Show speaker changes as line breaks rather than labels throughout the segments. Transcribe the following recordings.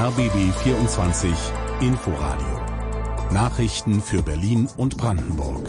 RBB 24 Inforadio. Nachrichten für Berlin und Brandenburg.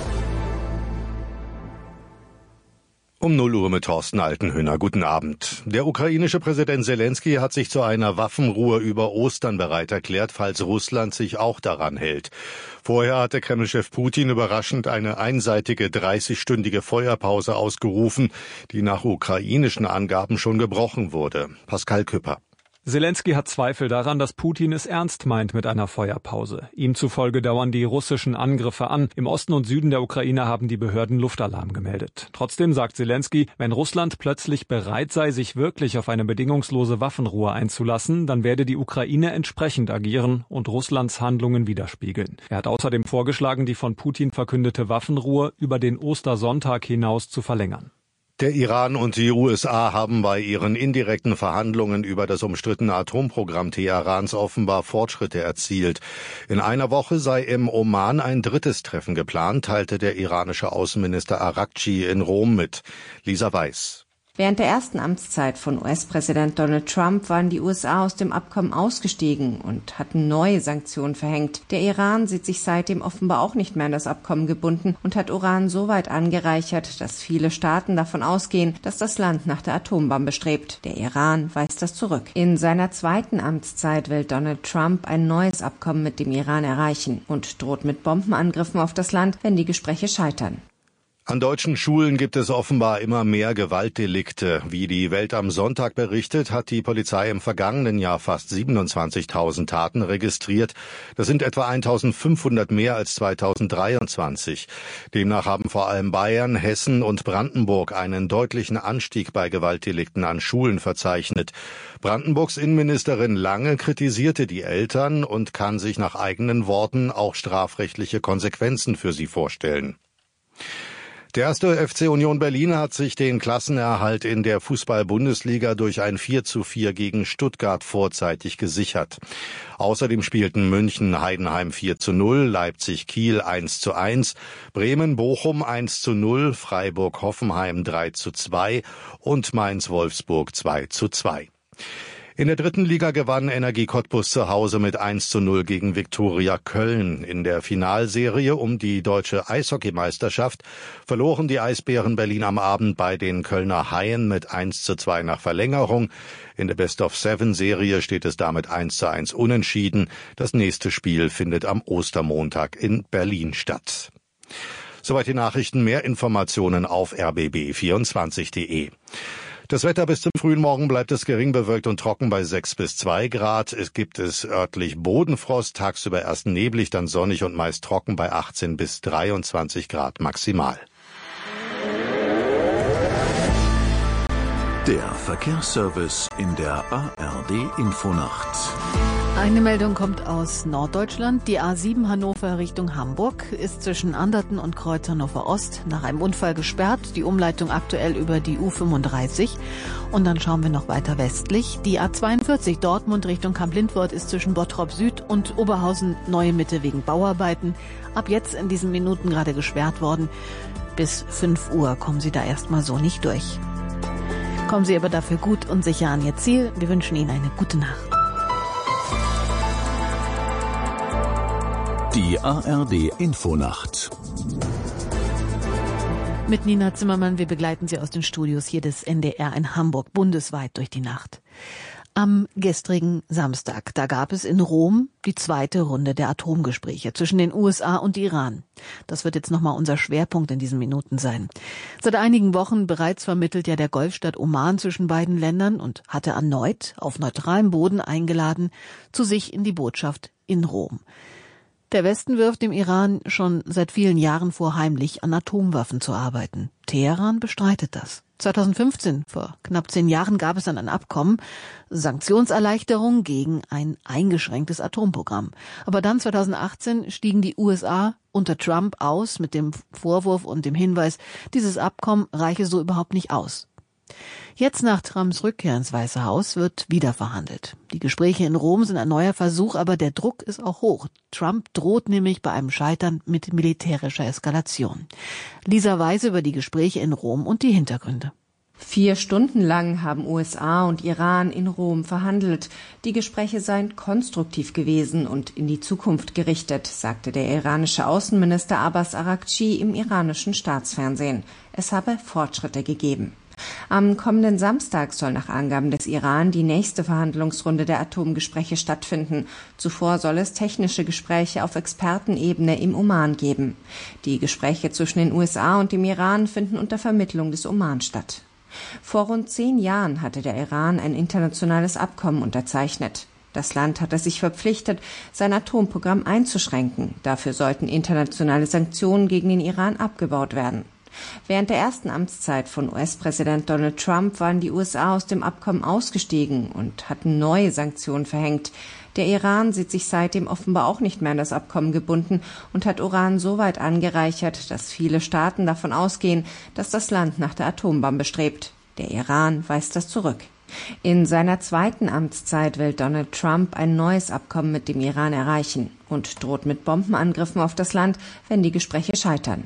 Um 0 Uhr mit Thorsten Altenhöhner. Guten Abend. Der ukrainische Präsident Selenskyj hat sich zu einer Waffenruhe über Ostern bereit erklärt, falls Russland sich auch daran hält. Vorher hatte Kreml-Chef Putin überraschend eine einseitige 30-stündige Feuerpause ausgerufen, die nach ukrainischen Angaben schon gebrochen wurde. Pascal Küpper.
Selenskyj hat Zweifel daran, dass Putin es ernst meint mit einer Feuerpause. Ihm zufolge dauern die russischen Angriffe an. Im Osten und Süden der Ukraine haben die Behörden Luftalarm gemeldet. Trotzdem sagt Selenskyj, wenn Russland plötzlich bereit sei, sich wirklich auf eine bedingungslose Waffenruhe einzulassen, dann werde die Ukraine entsprechend agieren und Russlands Handlungen widerspiegeln. Er hat außerdem vorgeschlagen, die von Putin verkündete Waffenruhe über den Ostersonntag hinaus zu verlängern.
Der Iran und die USA haben bei ihren indirekten Verhandlungen über das umstrittene Atomprogramm Teherans offenbar Fortschritte erzielt. In einer Woche sei im Oman ein drittes Treffen geplant, teilte der iranische Außenminister Araghchi in Rom mit. Lisa Weiß.
Während der ersten Amtszeit von US-Präsident Donald Trump waren die USA aus dem Abkommen ausgestiegen und hatten neue Sanktionen verhängt. Der Iran sieht sich seitdem offenbar auch nicht mehr an das Abkommen gebunden und hat Uran so weit angereichert, dass viele Staaten davon ausgehen, dass das Land nach der Atombombe strebt. Der Iran weist das zurück. In seiner zweiten Amtszeit will Donald Trump ein neues Abkommen mit dem Iran erreichen und droht mit Bombenangriffen auf das Land, wenn die Gespräche scheitern.
An deutschen Schulen gibt es offenbar immer mehr Gewaltdelikte. Wie die Welt am Sonntag berichtet, hat die Polizei im vergangenen Jahr fast 27.000 Taten registriert. Das sind etwa 1.500 mehr als 2023. Demnach haben vor allem Bayern, Hessen und Brandenburg einen deutlichen Anstieg bei Gewaltdelikten an Schulen verzeichnet. Brandenburgs Innenministerin Lange kritisierte die Eltern und kann sich nach eigenen Worten auch strafrechtliche Konsequenzen für sie vorstellen. Der erste FC Union Berlin hat sich den Klassenerhalt in der Fußball-Bundesliga durch ein 4:4 gegen Stuttgart vorzeitig gesichert. Außerdem spielten München Heidenheim 4:0, Leipzig Kiel 1:1, Bremen Bochum 1:0, Freiburg Hoffenheim 3:2 und Mainz Wolfsburg 2:2. In der dritten Liga gewann Energie Cottbus zu Hause mit 1:0 gegen Viktoria Köln. In der Finalserie um die deutsche Eishockeymeisterschaft verloren die Eisbären Berlin am Abend bei den Kölner Haien mit 1:2 nach Verlängerung. In der Best-of-Seven-Serie steht es damit 1:1 unentschieden. Das nächste Spiel findet am Ostermontag in Berlin statt. Soweit die Nachrichten. Mehr Informationen auf rbb24.de. Das Wetter bis zum frühen Morgen bleibt es gering bewölkt und trocken bei 6 bis 2 Grad. Es gibt örtlich Bodenfrost, tagsüber erst neblig, dann sonnig und meist trocken bei 18 bis 23 Grad maximal.
Der Verkehrsservice in der ARD Infonacht.
Eine Meldung kommt aus Norddeutschland. Die A7 Hannover Richtung Hamburg ist zwischen Anderten und Kreuz Hannover Ost nach einem Unfall gesperrt. Die Umleitung aktuell über die U35. Und dann schauen wir noch weiter westlich. Die A42 Dortmund Richtung Kamp-Lindwort ist zwischen Bottrop Süd und Oberhausen Neue Mitte wegen Bauarbeiten. Ab jetzt in diesen Minuten gerade gesperrt worden. Bis 5 Uhr kommen Sie da erstmal so nicht durch. Kommen Sie aber dafür gut und sicher an Ihr Ziel. Wir wünschen Ihnen eine gute Nacht.
Die ARD Infonacht.
Mit Nina Zimmermann, wir begleiten Sie aus den Studios hier des NDR in Hamburg bundesweit durch die Nacht. Am gestrigen Samstag, da gab es in Rom die zweite Runde der Atomgespräche zwischen den USA und Iran. Das wird jetzt nochmal unser Schwerpunkt in diesen Minuten sein. Seit einigen Wochen bereits vermittelt ja der Golfstaat Oman zwischen beiden Ländern und hatte erneut auf neutralem Boden eingeladen zu sich in die Botschaft in Rom. Der Westen wirft dem Iran schon seit vielen Jahren vor, heimlich an Atomwaffen zu arbeiten. Teheran bestreitet das. 2015, vor knapp 10 Jahren, gab es dann ein Abkommen, Sanktionserleichterung gegen ein eingeschränktes Atomprogramm. Aber dann 2018 stiegen die USA unter Trump aus mit dem Vorwurf und dem Hinweis, dieses Abkommen reiche so überhaupt nicht aus. Jetzt nach Trumps Rückkehr ins Weiße Haus wird wieder verhandelt. Die Gespräche in Rom sind ein neuer Versuch, aber der Druck ist auch hoch. Trump droht nämlich bei einem Scheitern mit militärischer Eskalation. Lisa Weiß über die Gespräche in Rom und die Hintergründe.
4 Stunden lang haben USA und Iran in Rom verhandelt. Die Gespräche seien konstruktiv gewesen und in die Zukunft gerichtet, sagte der iranische Außenminister Abbas Araghchi im iranischen Staatsfernsehen. Es habe Fortschritte gegeben. Am kommenden Samstag soll nach Angaben des Iran die nächste Verhandlungsrunde der Atomgespräche stattfinden. Zuvor soll es technische Gespräche auf Expertenebene im Oman geben. Die Gespräche zwischen den USA und dem Iran finden unter Vermittlung des Oman statt. Vor rund 10 Jahren hatte der Iran ein internationales Abkommen unterzeichnet. Das Land hatte sich verpflichtet, sein Atomprogramm einzuschränken. Dafür sollten internationale Sanktionen gegen den Iran abgebaut werden. Während der ersten Amtszeit von US-Präsident Donald Trump waren die USA aus dem Abkommen ausgestiegen und hatten neue Sanktionen verhängt. Der Iran sieht sich seitdem offenbar auch nicht mehr an das Abkommen gebunden und hat Uran so weit angereichert, dass viele Staaten davon ausgehen, dass das Land nach der Atombombe strebt. Der Iran weist das zurück. In seiner zweiten Amtszeit will Donald Trump ein neues Abkommen mit dem Iran erreichen und droht mit Bombenangriffen auf das Land, wenn die Gespräche scheitern.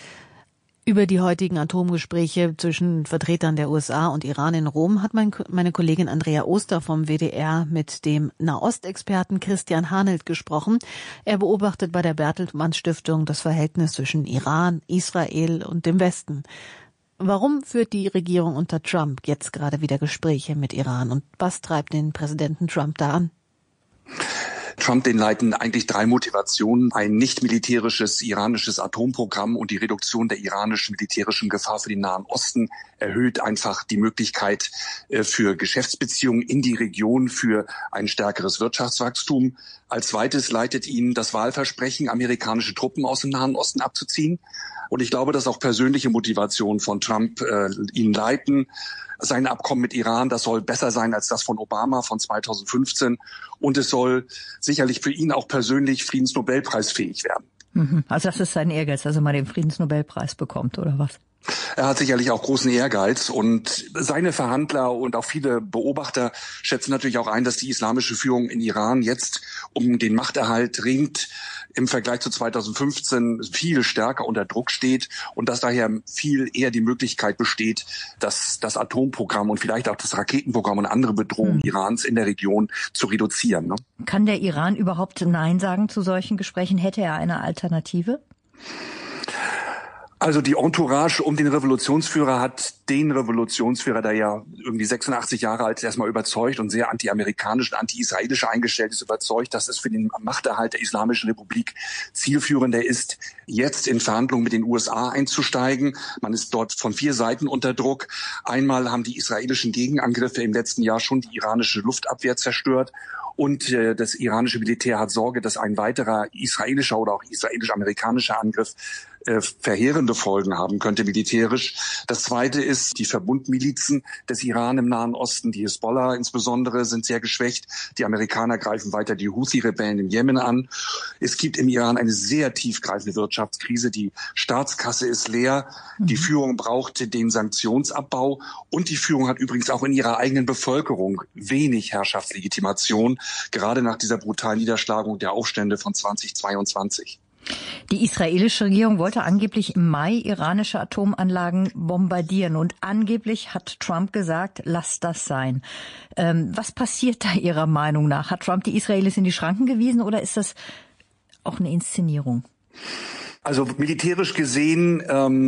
Über die heutigen Atomgespräche zwischen Vertretern der USA und Iran in Rom hat meine Kollegin Andrea Oster vom WDR mit dem Nahostexperten Christian Hanelt gesprochen. Er beobachtet bei der Bertelsmann Stiftung das Verhältnis zwischen Iran, Israel und dem Westen. Warum führt die Regierung unter Trump jetzt gerade wieder Gespräche mit Iran und was treibt den Präsidenten Trump da an?
Trump, den leiten eigentlich 3 Motivationen. Ein nicht militärisches iranisches Atomprogramm und die Reduktion der iranischen militärischen Gefahr für den Nahen Osten erhöht einfach die Möglichkeit für Geschäftsbeziehungen in die Region, für ein stärkeres Wirtschaftswachstum. Als zweites leitet ihn das Wahlversprechen, amerikanische Truppen aus dem Nahen Osten abzuziehen. Und ich glaube, dass auch persönliche Motivationen von Trump ihn leiten. Sein Abkommen mit Iran, das soll besser sein als das von Obama von 2015. Und es soll sicherlich für ihn auch persönlich Friedensnobelpreisfähig werden.
Also das ist sein Ehrgeiz, dass er mal den Friedensnobelpreis bekommt, oder was?
Er hat sicherlich auch großen Ehrgeiz und seine Verhandler und auch viele Beobachter schätzen natürlich auch ein, dass die islamische Führung in Iran jetzt um den Machterhalt ringt, im Vergleich zu 2015 viel stärker unter Druck steht und dass daher viel eher die Möglichkeit besteht, dass das Atomprogramm und vielleicht auch das Raketenprogramm und andere Bedrohungen Irans in der Region zu reduzieren. Ne?
Kann der Iran überhaupt Nein sagen zu solchen Gesprächen? Hätte er eine Alternative?
Also die Entourage um den Revolutionsführer hat den Revolutionsführer, der ja irgendwie 86 Jahre alt ist, erstmal überzeugt und sehr anti-amerikanisch und anti-israelisch eingestellt ist, überzeugt, dass es für den Machterhalt der Islamischen Republik zielführender ist, jetzt in Verhandlungen mit den USA einzusteigen. Man ist dort von 4 Seiten unter Druck. Einmal haben die israelischen Gegenangriffe im letzten Jahr schon die iranische Luftabwehr zerstört. Und das iranische Militär hat Sorge, dass ein weiterer israelischer oder auch israelisch-amerikanischer Angriff verheerende Folgen haben könnte militärisch. Das Zweite ist, die Verbundmilizen des Iran im Nahen Osten, die Hisbollah insbesondere, sind sehr geschwächt. Die Amerikaner greifen weiter die Houthi-Rebellen im Jemen an. Es gibt im Iran eine sehr tiefgreifende Wirtschaftskrise. Die Staatskasse ist leer. Die Führung braucht den Sanktionsabbau. Und die Führung hat übrigens auch in ihrer eigenen Bevölkerung wenig Herrschaftslegitimation, gerade nach dieser brutalen Niederschlagung der Aufstände von 2022.
Die israelische Regierung wollte angeblich im Mai iranische Atomanlagen bombardieren und angeblich hat Trump gesagt, lasst das sein. Was passiert da Ihrer Meinung nach? Hat Trump die Israelis in die Schranken gewiesen oder ist das auch eine Inszenierung?
Also militärisch gesehen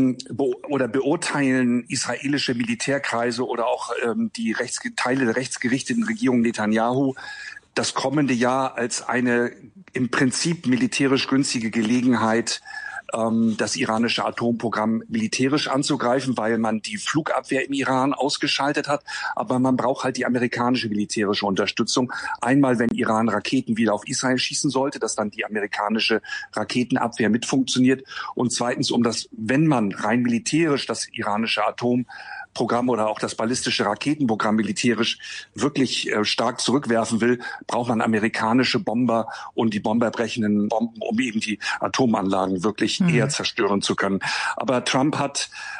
beurteilen israelische Militärkreise oder auch die Teile der rechtsgerichteten Regierung Netanyahu das kommende Jahr als eine im Prinzip militärisch günstige Gelegenheit, das iranische Atomprogramm militärisch anzugreifen, weil man die Flugabwehr im Iran ausgeschaltet hat. Aber man braucht halt die amerikanische militärische Unterstützung. Einmal, wenn Iran Raketen wieder auf Israel schießen sollte, dass dann die amerikanische Raketenabwehr mit funktioniert. Und zweitens, wenn man rein militärisch das iranische Atomprogramm oder auch das ballistische Raketenprogramm militärisch wirklich stark zurückwerfen will, braucht man amerikanische Bomber und die bomberbrechenden Bomben, um eben die Atomanlagen wirklich eher zerstören zu können. Aber Trump hat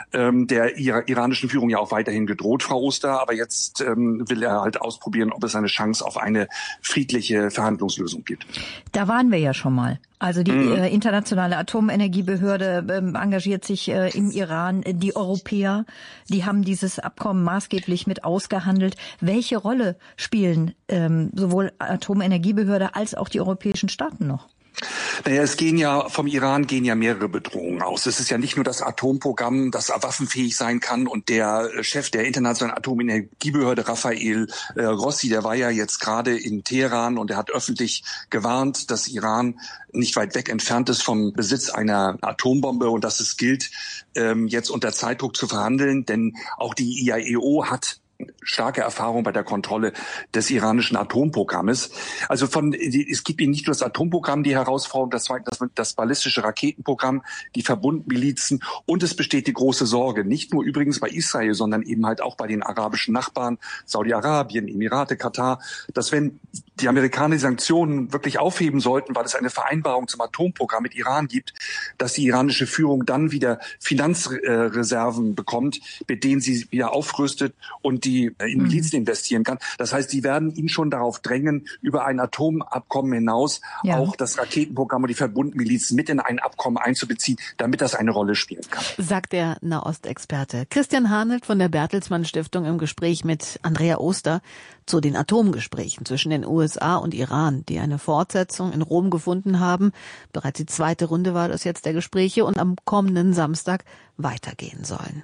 der iranischen Führung ja auch weiterhin gedroht, Frau Oster. Aber jetzt will er halt ausprobieren, ob es eine Chance auf eine friedliche Verhandlungslösung gibt.
Da waren wir ja schon mal. Also die internationale Atomenergiebehörde engagiert sich im Iran. Die Europäer, die haben dieses Abkommen maßgeblich mit ausgehandelt. Welche Rolle spielen sowohl Atomenergiebehörde als auch die europäischen Staaten noch?
Naja, vom Iran gehen ja mehrere Bedrohungen aus. Es ist ja nicht nur das Atomprogramm, das waffenfähig sein kann, und der Chef der internationalen Atomenergiebehörde, Rafael Grossi, der war ja jetzt gerade in Teheran und er hat öffentlich gewarnt, dass Iran nicht weit weg entfernt ist vom Besitz einer Atombombe und dass es gilt, jetzt unter Zeitdruck zu verhandeln, denn auch die IAEO hat starke Erfahrung bei der Kontrolle des iranischen Atomprogrammes. Also es gibt nicht nur das Atomprogramm, die Herausforderung, das ballistische Raketenprogramm, die Verbundmilizen, und es besteht die große Sorge, nicht nur übrigens bei Israel, sondern eben halt auch bei den arabischen Nachbarn, Saudi-Arabien, Emirate, Katar, dass wenn die Amerikaner die Sanktionen wirklich aufheben sollten, weil es eine Vereinbarung zum Atomprogramm mit Iran gibt, dass die iranische Führung dann wieder Finanzreserven bekommt, mit denen sie wieder aufrüstet und die in Milizen investieren kann. Das heißt, die werden ihn schon darauf drängen, über ein Atomabkommen hinaus auch das Raketenprogramm und die Verbundmilizen mit in ein Abkommen einzubeziehen, damit das eine Rolle spielen kann.
Sagt der Nahostexperte Christian Hanelt von der Bertelsmann Stiftung im Gespräch mit Andrea Oster zu den Atomgesprächen zwischen den USA und Iran, die eine Fortsetzung in Rom gefunden haben. Bereits die zweite Runde war das jetzt der Gespräche und am kommenden Samstag weitergehen sollen.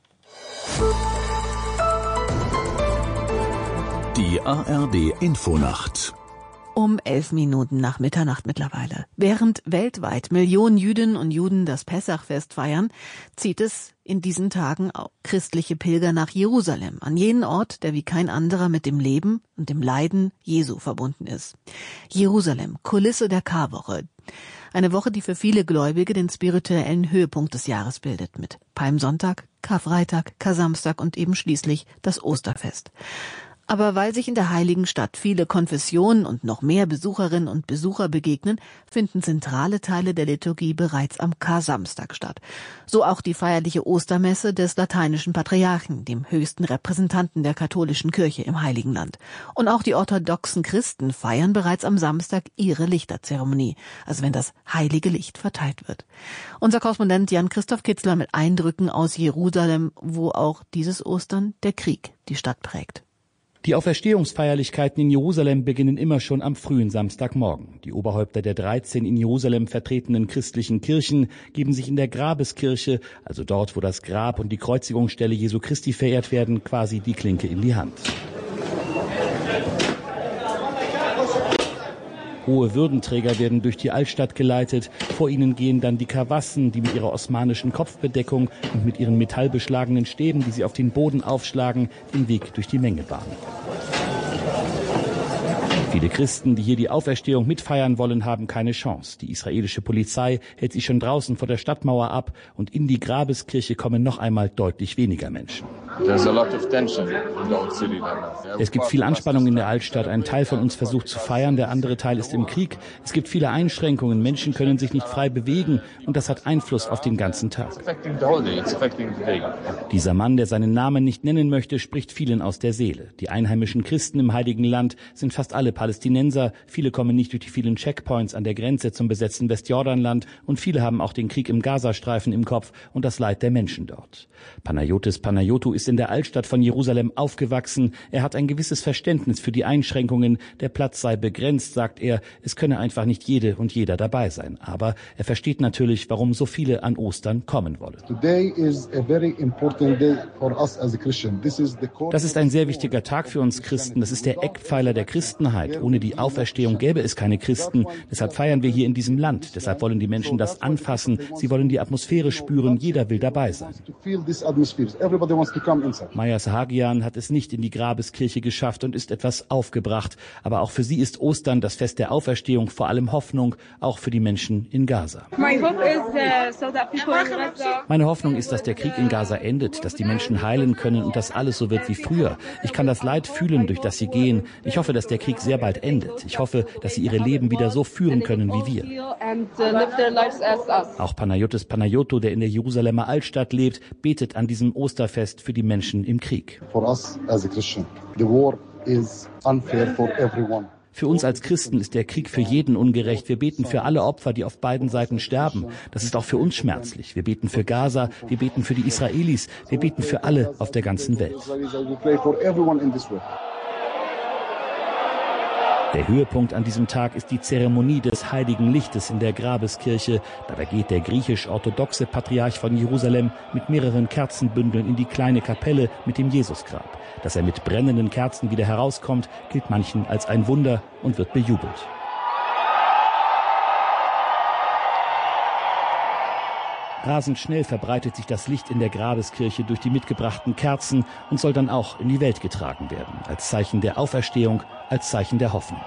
Die ARD-Infonacht.
Um 11 Minuten nach Mitternacht mittlerweile. Während weltweit Millionen Jüdinnen und Juden das Pessachfest feiern, zieht es in diesen Tagen auch christliche Pilger nach Jerusalem, an jenen Ort, der wie kein anderer mit dem Leben und dem Leiden Jesu verbunden ist. Jerusalem, Kulisse der Karwoche. Eine Woche, die für viele Gläubige den spirituellen Höhepunkt des Jahres bildet, mit Palmsonntag, Karfreitag, Kar-Samstag und eben schließlich das Osterfest. Aber weil sich in der heiligen Stadt viele Konfessionen und noch mehr Besucherinnen und Besucher begegnen, finden zentrale Teile der Liturgie bereits am Kar-Samstag statt. So auch die feierliche Ostermesse des lateinischen Patriarchen, dem höchsten Repräsentanten der katholischen Kirche im Heiligen Land. Und auch die orthodoxen Christen feiern bereits am Samstag ihre Lichterzeremonie, also wenn das heilige Licht verteilt wird. Unser Korrespondent Jan-Christoph Kitzler mit Eindrücken aus Jerusalem, wo auch dieses Ostern der Krieg die Stadt prägt.
Die Auferstehungsfeierlichkeiten in Jerusalem beginnen immer schon am frühen Samstagmorgen. Die Oberhäupter der 13 in Jerusalem vertretenen christlichen Kirchen geben sich in der Grabeskirche, also dort, wo das Grab und die Kreuzigungsstelle Jesu Christi verehrt werden, quasi die Klinke in die Hand. Hohe Würdenträger werden durch die Altstadt geleitet. Vor ihnen gehen dann die Kawassen, die mit ihrer osmanischen Kopfbedeckung und mit ihren metallbeschlagenen Stäben, die sie auf den Boden aufschlagen, den Weg durch die Menge bahnen. Viele Christen, die hier die Auferstehung mitfeiern wollen, haben keine Chance. Die israelische Polizei hält sie schon draußen vor der Stadtmauer ab und in die Grabeskirche kommen noch einmal deutlich weniger Menschen. Es gibt viel Anspannung in der Altstadt. Ein Teil von uns versucht zu feiern, der andere Teil ist im Krieg. Es gibt viele Einschränkungen. Menschen können sich nicht frei bewegen und das hat Einfluss auf den ganzen Tag. Dieser Mann, der seinen Namen nicht nennen möchte, spricht vielen aus der Seele. Die einheimischen Christen im Heiligen Land sind fast alle Palästinenser. Viele kommen nicht durch die vielen Checkpoints an der Grenze zum besetzten Westjordanland und viele haben auch den Krieg im Gazastreifen im Kopf und das Leid der Menschen dort. Panayotis Panayotou ist in der Altstadt von Jerusalem aufgewachsen. Er hat ein gewisses Verständnis für die Einschränkungen. Der Platz sei begrenzt, sagt er. Es könne einfach nicht jede und jeder dabei sein. Aber er versteht natürlich, warum so viele an Ostern kommen wollen. Das ist ein sehr wichtiger Tag für uns Christen. Das ist der Eckpfeiler der Christenheit. Ohne die Auferstehung gäbe es keine Christen. Deshalb feiern wir hier in diesem Land. Deshalb wollen die Menschen das anfassen. Sie wollen die Atmosphäre spüren. Jeder will dabei sein. Maya Sahagian hat es nicht in die Grabeskirche geschafft und ist etwas aufgebracht. Aber auch für sie ist Ostern, das Fest der Auferstehung, vor allem Hoffnung, auch für die Menschen in Gaza. Meine Hoffnung ist, dass der Krieg in Gaza endet, dass die Menschen heilen können und dass alles so wird wie früher. Ich kann das Leid fühlen, durch das sie gehen. Ich hoffe, dass der Krieg sehr sehr bald endet. Ich hoffe, dass sie ihre Leben wieder so führen können wie wir. Auch Panayotis Panayotou, der in der Jerusalemer Altstadt lebt, betet an diesem Osterfest für die Menschen im Krieg. Für uns als Christen ist der Krieg für jeden ungerecht. Wir beten für alle Opfer, die auf beiden Seiten sterben. Das ist auch für uns schmerzlich. Wir beten für Gaza, wir beten für die Israelis, wir beten für alle auf der ganzen Welt. Der Höhepunkt an diesem Tag ist die Zeremonie des Heiligen Lichtes in der Grabeskirche. Dabei geht der griechisch-orthodoxe Patriarch von Jerusalem mit mehreren Kerzenbündeln in die kleine Kapelle mit dem Jesusgrab. Dass er mit brennenden Kerzen wieder herauskommt, gilt manchen als ein Wunder und wird bejubelt. Rasend schnell verbreitet sich das Licht in der Grabeskirche durch die mitgebrachten Kerzen und soll dann auch in die Welt getragen werden, als Zeichen der Auferstehung, als Zeichen der Hoffnung.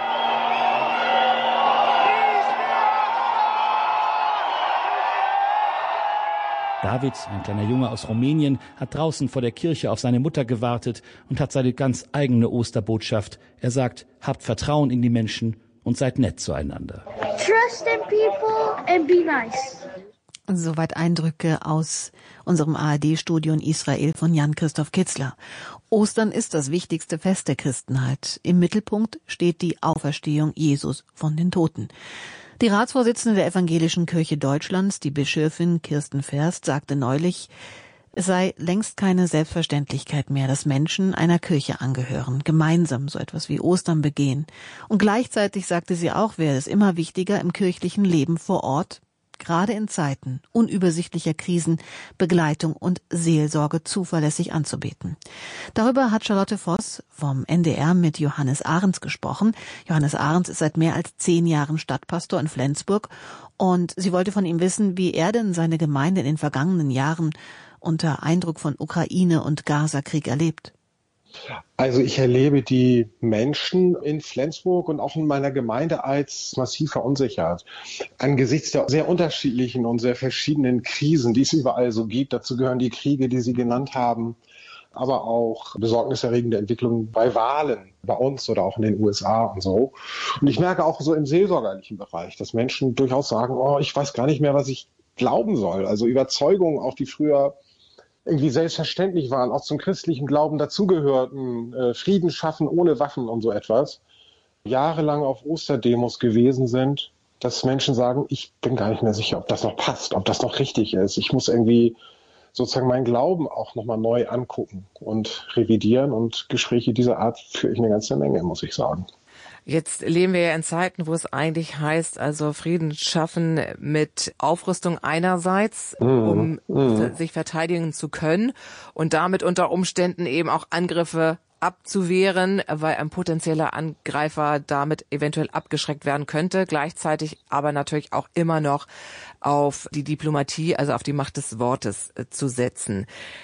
David, ein kleiner Junge aus Rumänien, hat draußen vor der Kirche auf seine Mutter gewartet und hat seine ganz eigene Osterbotschaft. Er sagt, habt Vertrauen in die Menschen und seid nett zueinander.
Trust in people and be nice.
Soweit Eindrücke aus unserem ARD-Studio in Israel von Jan-Christoph Kitzler. Ostern ist das wichtigste Fest der Christenheit. Im Mittelpunkt steht die Auferstehung Jesus von den Toten. Die Ratsvorsitzende der Evangelischen Kirche Deutschlands, die Bischöfin Kirsten Verst, sagte neulich, es sei längst keine Selbstverständlichkeit mehr, dass Menschen einer Kirche angehören, gemeinsam so etwas wie Ostern begehen. Und gleichzeitig sagte sie auch, wäre es immer wichtiger, im kirchlichen Leben vor Ort, gerade in Zeiten unübersichtlicher Krisen, Begleitung und Seelsorge zuverlässig anzubieten. Darüber hat Charlotte Voss vom NDR mit Johannes Ahrens gesprochen. Johannes Ahrens ist seit mehr als 10 Jahren Stadtpastor in Flensburg und sie wollte von ihm wissen, wie er denn seine Gemeinde in den vergangenen Jahren unter Eindruck von Ukraine- und Gaza-Krieg erlebt.
Also ich erlebe die Menschen in Flensburg und auch in meiner Gemeinde als massiv verunsichert. Angesichts der sehr unterschiedlichen und sehr verschiedenen Krisen, die es überall so gibt, dazu gehören die Kriege, die Sie genannt haben, aber auch besorgniserregende Entwicklungen bei Wahlen bei uns oder auch in den USA und so. Und ich merke auch so im seelsorgerlichen Bereich, dass Menschen durchaus sagen, oh, ich weiß gar nicht mehr, was ich glauben soll. Also Überzeugungen, auch die früher irgendwie selbstverständlich waren, auch zum christlichen Glauben dazugehörten, Frieden schaffen ohne Waffen und so etwas, jahrelang auf Osterdemos gewesen sind, dass Menschen sagen, ich bin gar nicht mehr sicher, ob das noch passt, ob das noch richtig ist. Ich muss irgendwie sozusagen meinen Glauben auch nochmal neu angucken und revidieren und Gespräche dieser Art führe ich eine ganze Menge, muss ich sagen.
Jetzt leben wir ja in Zeiten, wo es eigentlich heißt, also Frieden schaffen mit Aufrüstung einerseits, um sich verteidigen zu können und damit unter Umständen eben auch Angriffe abzuwehren, weil ein potenzieller Angreifer damit eventuell abgeschreckt werden könnte. Gleichzeitig aber natürlich auch immer noch auf die Diplomatie, also auf die Macht des Wortes zu setzen.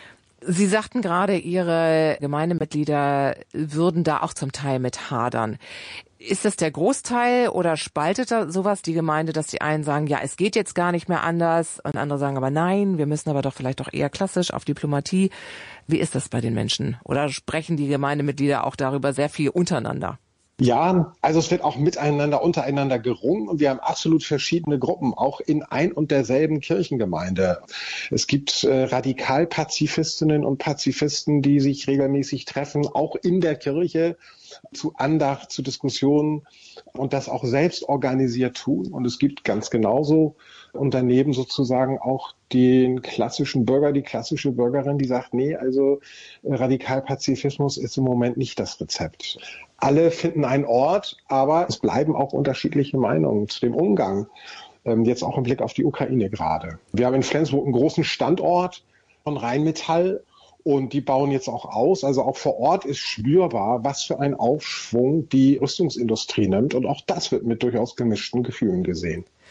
Sie sagten gerade, Ihre Gemeindemitglieder würden da auch zum Teil mit hadern. Ist das der Großteil oder spaltet da sowas die Gemeinde, dass die einen sagen, ja, es geht jetzt gar nicht mehr anders und andere sagen aber nein, wir müssen aber doch vielleicht doch eher klassisch auf Diplomatie. Wie ist das bei den Menschen? Oder sprechen die Gemeindemitglieder auch darüber sehr viel untereinander?
Ja, also es wird auch miteinander, untereinander gerungen und wir haben absolut verschiedene Gruppen, auch in ein und derselben Kirchengemeinde. Es gibt Radikalpazifistinnen und Pazifisten, die sich regelmäßig treffen, auch in der Kirche, zu Andacht, zu Diskussionen und das auch selbst organisiert tun. Und es gibt ganz genauso und daneben sozusagen auch den klassischen Bürger, die klassische Bürgerin, die sagt, nee, also Radikalpazifismus ist im Moment nicht das Rezept. Alle finden einen Ort, aber es bleiben auch unterschiedliche Meinungen zu dem Umgang. Jetzt auch im Blick auf die Ukraine gerade. Wir haben in Flensburg einen großen Standort von Rheinmetall und die bauen jetzt auch aus. Also auch vor Ort ist spürbar, was für einen Aufschwung die Rüstungsindustrie nimmt. Und auch das wird mit durchaus gemischten Gefühlen gesehen.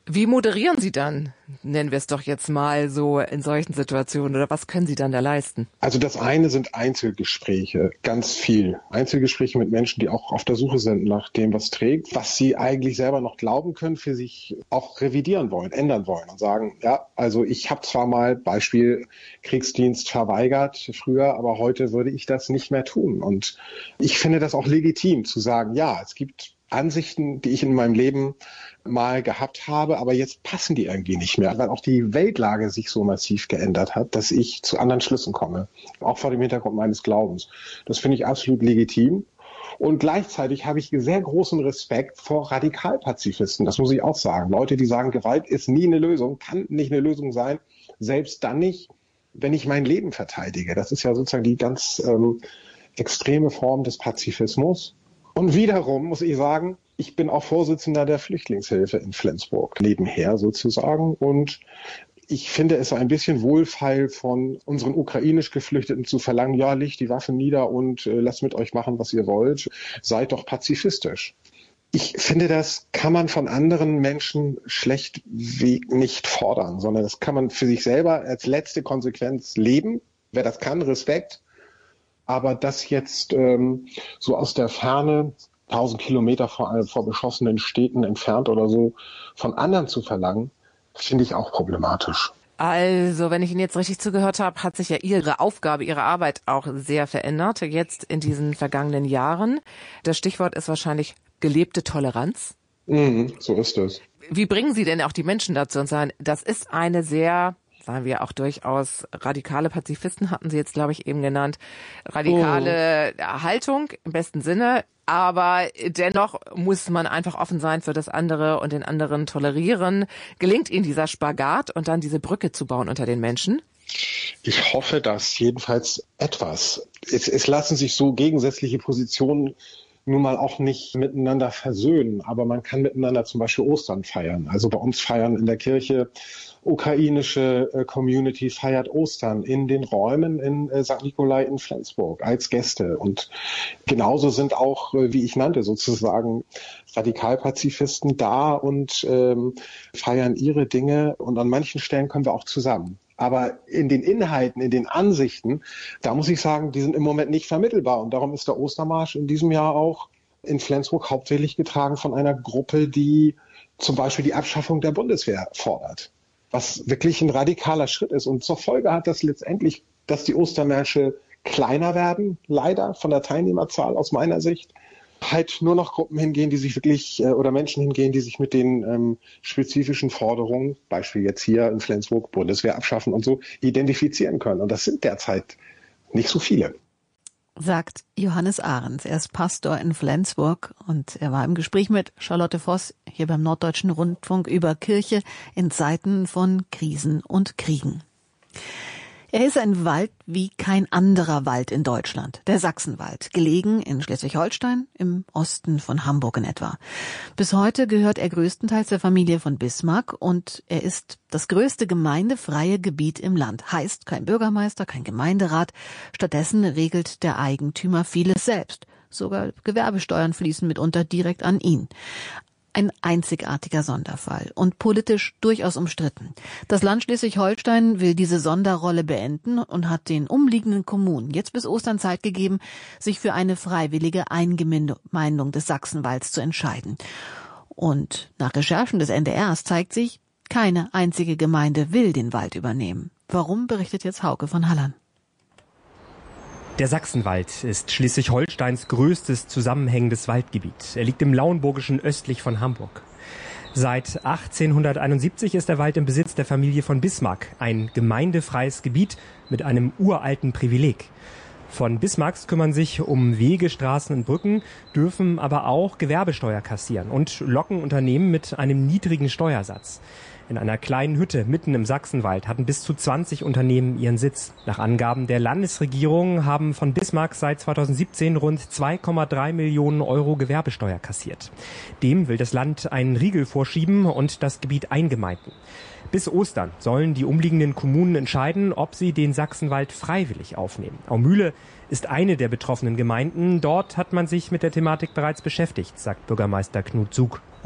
Wie moderieren Sie dann, nennen wir es doch jetzt mal so, in solchen Situationen, oder was können Sie dann da leisten?
Also das eine sind Einzelgespräche, ganz viel. Einzelgespräche mit Menschen, die auch auf der Suche sind nach dem, was trägt, was sie eigentlich selber noch glauben können, für sich auch revidieren wollen, ändern wollen und sagen, ja, also ich habe zwar mal, Beispiel Kriegsdienst verweigert früher, aber heute würde ich das nicht mehr tun. Und ich finde das auch legitim zu sagen, ja, es gibt Ansichten, die ich in meinem Leben mal gehabt habe, aber jetzt passen die irgendwie nicht mehr, weil auch die Weltlage sich so massiv geändert hat, dass ich zu anderen Schlüssen komme, auch vor dem Hintergrund meines Glaubens. Das finde ich absolut legitim. Und gleichzeitig habe ich sehr großen Respekt vor Radikalpazifisten. Das muss ich auch sagen. Leute, die sagen, Gewalt ist nie eine Lösung, kann nicht eine Lösung sein, selbst dann nicht, wenn ich mein Leben verteidige. Das ist ja sozusagen die ganz extreme Form des Pazifismus. Und wiederum muss ich sagen, ich bin auch Vorsitzender der Flüchtlingshilfe in Flensburg, nebenher sozusagen. Und ich finde es ein bisschen wohlfeil von unseren ukrainisch Geflüchteten zu verlangen, ja, legt die Waffen nieder und lasst mit euch machen, was ihr wollt. Seid doch pazifistisch. Ich finde, das kann man von anderen Menschen schlechtweg nicht fordern, sondern das kann man für sich selber als letzte Konsequenz leben. Wer das kann, Respekt. Aber das jetzt so aus der Ferne, 1000 Kilometer vor beschossenen Städten entfernt oder so, von anderen zu verlangen, finde ich auch problematisch.
Also, wenn ich Ihnen jetzt richtig zugehört habe, hat sich ja Ihre Aufgabe, Ihre Arbeit auch sehr verändert, jetzt in diesen vergangenen Jahren. Das Stichwort ist wahrscheinlich gelebte Toleranz.
So ist es.
Wie bringen Sie denn auch die Menschen dazu und sagen, das ist eine sehr, sagen wir auch durchaus radikale Pazifisten, hatten Sie jetzt, glaube ich, eben genannt, radikale Haltung im besten Sinne, aber dennoch muss man einfach offen sein für das andere und den anderen tolerieren. Gelingt Ihnen dieser Spagat und dann diese Brücke zu bauen unter den Menschen?
Ich hoffe, dass jedenfalls etwas. Es lassen sich so gegensätzliche Positionen nun mal auch nicht miteinander versöhnen, aber man kann miteinander zum Beispiel Ostern feiern. Also bei uns feiern in der Kirche, ukrainische Community feiert Ostern in den Räumen in St. Nikolai in Flensburg als Gäste. Und genauso sind auch, wie ich nannte, sozusagen Radikalpazifisten da und feiern ihre Dinge. Und an manchen Stellen kommen wir auch zusammen. Aber in den Inhalten, in den Ansichten, da muss ich sagen, die sind im Moment nicht vermittelbar. Und darum ist der Ostermarsch in diesem Jahr auch in Flensburg hauptsächlich getragen von einer Gruppe, die zum Beispiel die Abschaffung der Bundeswehr fordert. Was wirklich ein radikaler Schritt ist. Und zur Folge hat das letztendlich, dass die Ostermärsche kleiner werden, leider von der Teilnehmerzahl aus meiner Sicht. Halt nur noch Gruppen hingehen, die sich wirklich, oder Menschen hingehen, die sich mit den spezifischen Forderungen, Beispiel jetzt hier in Flensburg, Bundeswehr abschaffen und so, identifizieren können. Und das sind derzeit nicht so viele.
Sagt Johannes Ahrens. Er ist Pastor in Flensburg und er war im Gespräch mit Charlotte Voss hier beim Norddeutschen Rundfunk über Kirche in Zeiten von Krisen und Kriegen. Er ist ein Wald wie kein anderer Wald in Deutschland, der Sachsenwald, gelegen in Schleswig-Holstein, im Osten von Hamburg in etwa. Bis heute gehört er größtenteils der Familie von Bismarck und er ist das größte gemeindefreie Gebiet im Land. Heißt kein Bürgermeister, kein Gemeinderat, stattdessen regelt der Eigentümer vieles selbst. Sogar Gewerbesteuern fließen mitunter direkt an ihn. Ein einzigartiger Sonderfall und politisch durchaus umstritten. Das Land Schleswig-Holstein will diese Sonderrolle beenden und hat den umliegenden Kommunen jetzt bis Ostern Zeit gegeben, sich für eine freiwillige Eingemeindung des Sachsenwalds zu entscheiden. Und nach Recherchen des NDRs zeigt sich, keine einzige Gemeinde will den Wald übernehmen. Warum, berichtet jetzt Hauke von Hallern.
Der Sachsenwald ist Schleswig-Holsteins größtes zusammenhängendes Waldgebiet. Er liegt im Lauenburgischen östlich von Hamburg. Seit 1871 ist der Wald im Besitz der Familie von Bismarck, ein gemeindefreies Gebiet mit einem uralten Privileg. Von Bismarcks kümmern sich um Wege, Straßen und Brücken, dürfen aber auch Gewerbesteuer kassieren und locken Unternehmen mit einem niedrigen Steuersatz. In einer kleinen Hütte mitten im Sachsenwald hatten bis zu 20 Unternehmen ihren Sitz. Nach Angaben der Landesregierung haben von Bismarck seit 2017 rund 2,3 Millionen Euro Gewerbesteuer kassiert. Dem will das Land einen Riegel vorschieben und das Gebiet eingemeinden. Bis Ostern sollen die umliegenden Kommunen entscheiden, ob sie den Sachsenwald freiwillig aufnehmen. Aumühle ist eine der betroffenen Gemeinden. Dort hat man sich mit der Thematik bereits beschäftigt, sagt Bürgermeister Knut Zug.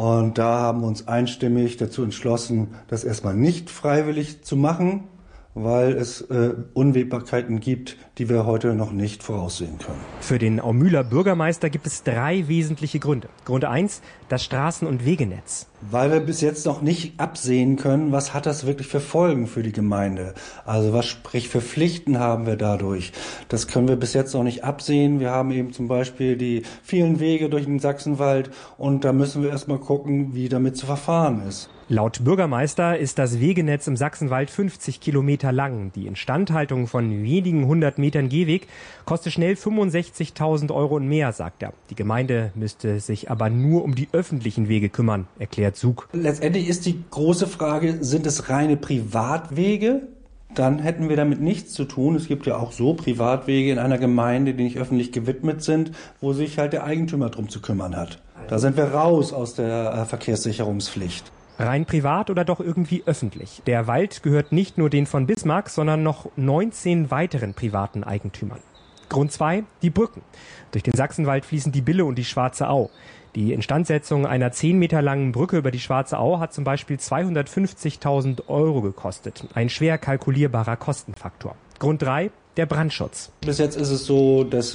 Und da haben wir uns einstimmig dazu entschlossen, das erstmal nicht freiwillig zu machen, weil es Unwägbarkeiten gibt, die wir heute noch nicht voraussehen können.
Für den Aumühler Bürgermeister gibt es 3 wesentliche Gründe. Grund 1, das Straßen- und Wegenetz.
Weil wir bis jetzt noch nicht absehen können, was hat das wirklich für Folgen für die Gemeinde. Also was sprich für Pflichten haben wir dadurch. Das können wir bis jetzt noch nicht absehen. Wir haben eben zum Beispiel die vielen Wege durch den Sachsenwald und da müssen wir erstmal gucken, wie damit zu verfahren ist.
Laut Bürgermeister ist das Wegenetz im Sachsenwald 50 Kilometer lang. Die Instandhaltung von wenigen 100 Metern Gehweg kostet schnell 65.000 € und mehr, sagt er. Die Gemeinde müsste sich aber nur um die öffentlichen Wege kümmern, erklärt Zug.
Letztendlich ist die große Frage, sind es reine Privatwege? Dann hätten wir damit nichts zu tun. Es gibt ja auch so Privatwege in einer Gemeinde, die nicht öffentlich gewidmet sind, wo sich halt der Eigentümer drum zu kümmern hat. Da sind wir raus aus der Verkehrssicherungspflicht.
Rein privat oder doch irgendwie öffentlich? Der Wald gehört nicht nur den von Bismarck, sondern noch 19 weiteren privaten Eigentümern. Grund 2, die Brücken. Durch den Sachsenwald fließen die Bille und die Schwarze Au. Die Instandsetzung einer 10 Meter langen Brücke über die Schwarze Au hat zum Beispiel 250.000 € gekostet. Ein schwer kalkulierbarer Kostenfaktor. Grund 3, der Brandschutz.
Bis jetzt ist es so, dass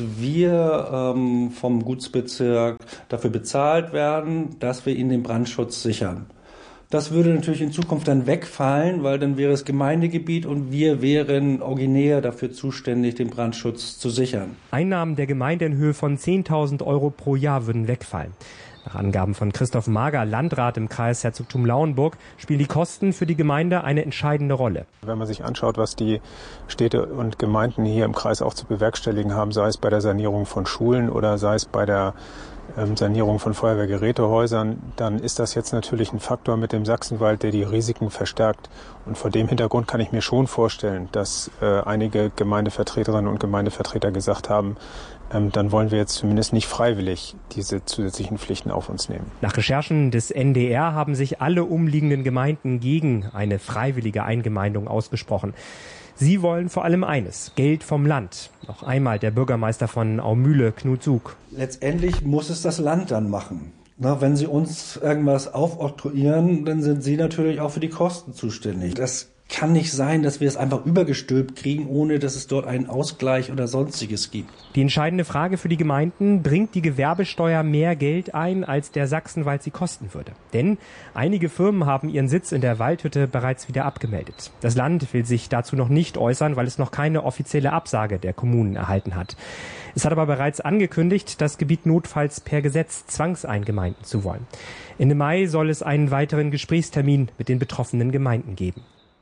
wir vom Gutsbezirk dafür bezahlt werden, dass wir ihnen den Brandschutz sichern. Das würde natürlich in Zukunft dann wegfallen, weil dann wäre es Gemeindegebiet und wir wären originär dafür zuständig, den Brandschutz zu sichern.
Einnahmen der Gemeinde in Höhe von 10.000 € pro Jahr würden wegfallen. Nach Angaben von Christoph Mager, Landrat im Kreis Herzogtum Lauenburg, spielen die Kosten für die Gemeinde eine entscheidende Rolle.
Wenn man sich anschaut, was die Städte und Gemeinden hier im Kreis auch zu bewerkstelligen haben, sei es bei der Sanierung von Schulen oder sei es bei der Sanierung von Feuerwehrgerätehäusern, dann ist das jetzt natürlich ein Faktor mit dem Sachsenwald, der die Risiken verstärkt. Und vor dem Hintergrund kann ich mir schon vorstellen, dass einige Gemeindevertreterinnen und Gemeindevertreter gesagt haben, dann wollen wir jetzt zumindest nicht freiwillig diese zusätzlichen Pflichten auf uns nehmen.
Nach Recherchen des NDR haben sich alle umliegenden Gemeinden gegen eine freiwillige Eingemeindung ausgesprochen. Sie wollen vor allem eines, Geld vom Land. Noch einmal der Bürgermeister von Aumühle, Knut Zug.
Letztendlich muss es das Land dann machen. Na, wenn sie uns irgendwas aufoktroyieren, dann sind sie natürlich auch für die Kosten zuständig. Das kann nicht sein, dass wir es einfach übergestülpt kriegen, ohne dass es dort einen Ausgleich oder Sonstiges gibt.
Die entscheidende Frage für die Gemeinden, bringt die Gewerbesteuer mehr Geld ein, als der Sachsenwald sie kosten würde? Denn einige Firmen haben ihren Sitz in der Waldhütte bereits wieder abgemeldet. Das Land will sich dazu noch nicht äußern, weil es noch keine offizielle Absage der Kommunen erhalten hat. Es hat aber bereits angekündigt, das Gebiet notfalls per Gesetz zwangseingemeinden zu wollen. Ende Mai soll es einen weiteren Gesprächstermin mit den betroffenen Gemeinden geben.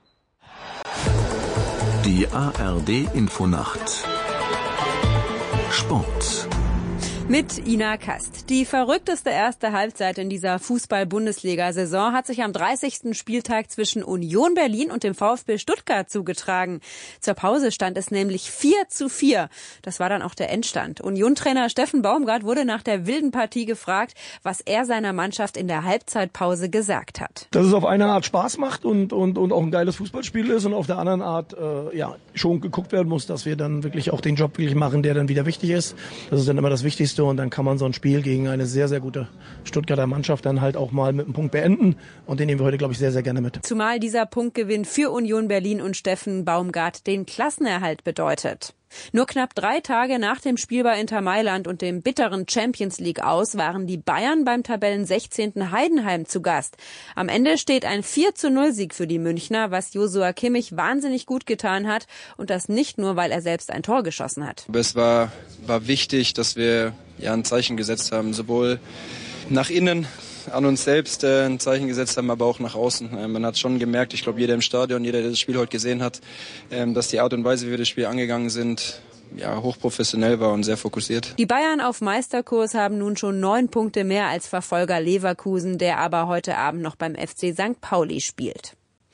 Die ARD-Infonacht Sport.
Mit Ina Kast. Die verrückteste erste Halbzeit in dieser Fußball-Bundesliga-Saison hat sich am 30. Spieltag zwischen Union Berlin und dem VfB Stuttgart zugetragen. Zur Pause stand es nämlich 4:4. Das war dann auch der Endstand. Union-Trainer Steffen Baumgart wurde nach der wilden Partie gefragt, was er seiner Mannschaft in der Halbzeitpause gesagt hat.
Dass es auf eine Art Spaß macht und auch ein geiles Fußballspiel ist und auf der anderen Art schon geguckt werden muss, dass wir dann wirklich auch den Job wirklich machen, der dann wieder wichtig ist. Das ist dann immer das Wichtigste. Und dann kann man so ein Spiel gegen eine sehr, sehr gute Stuttgarter Mannschaft dann halt auch mal mit einem Punkt beenden. Und den nehmen wir heute, glaube ich, sehr, sehr gerne mit.
Zumal dieser Punktgewinn für Union Berlin und Steffen Baumgart den Klassenerhalt bedeutet. Nur knapp 3 Tage nach dem Spiel bei Inter Mailand und dem bitteren Champions League aus waren die Bayern beim Tabellen 16. Heidenheim zu Gast. Am Ende steht ein 4:0-Sieg für die Münchner, was Joshua Kimmich wahnsinnig gut getan hat. Und das nicht nur, weil er selbst ein Tor geschossen hat.
Es war wichtig, dass wir ein Zeichen gesetzt haben, sowohl nach innen an uns selbst ein Zeichen gesetzt haben, aber auch nach außen. Man hat schon gemerkt, ich glaube, jeder im Stadion, jeder, der das Spiel heute gesehen hat, dass die Art und Weise, wie wir das Spiel angegangen sind, hochprofessionell war und sehr fokussiert.
Die Bayern auf Meisterkurs haben nun schon 9 Punkte mehr als Verfolger Leverkusen, der aber heute Abend noch beim FC St. Pauli spielt.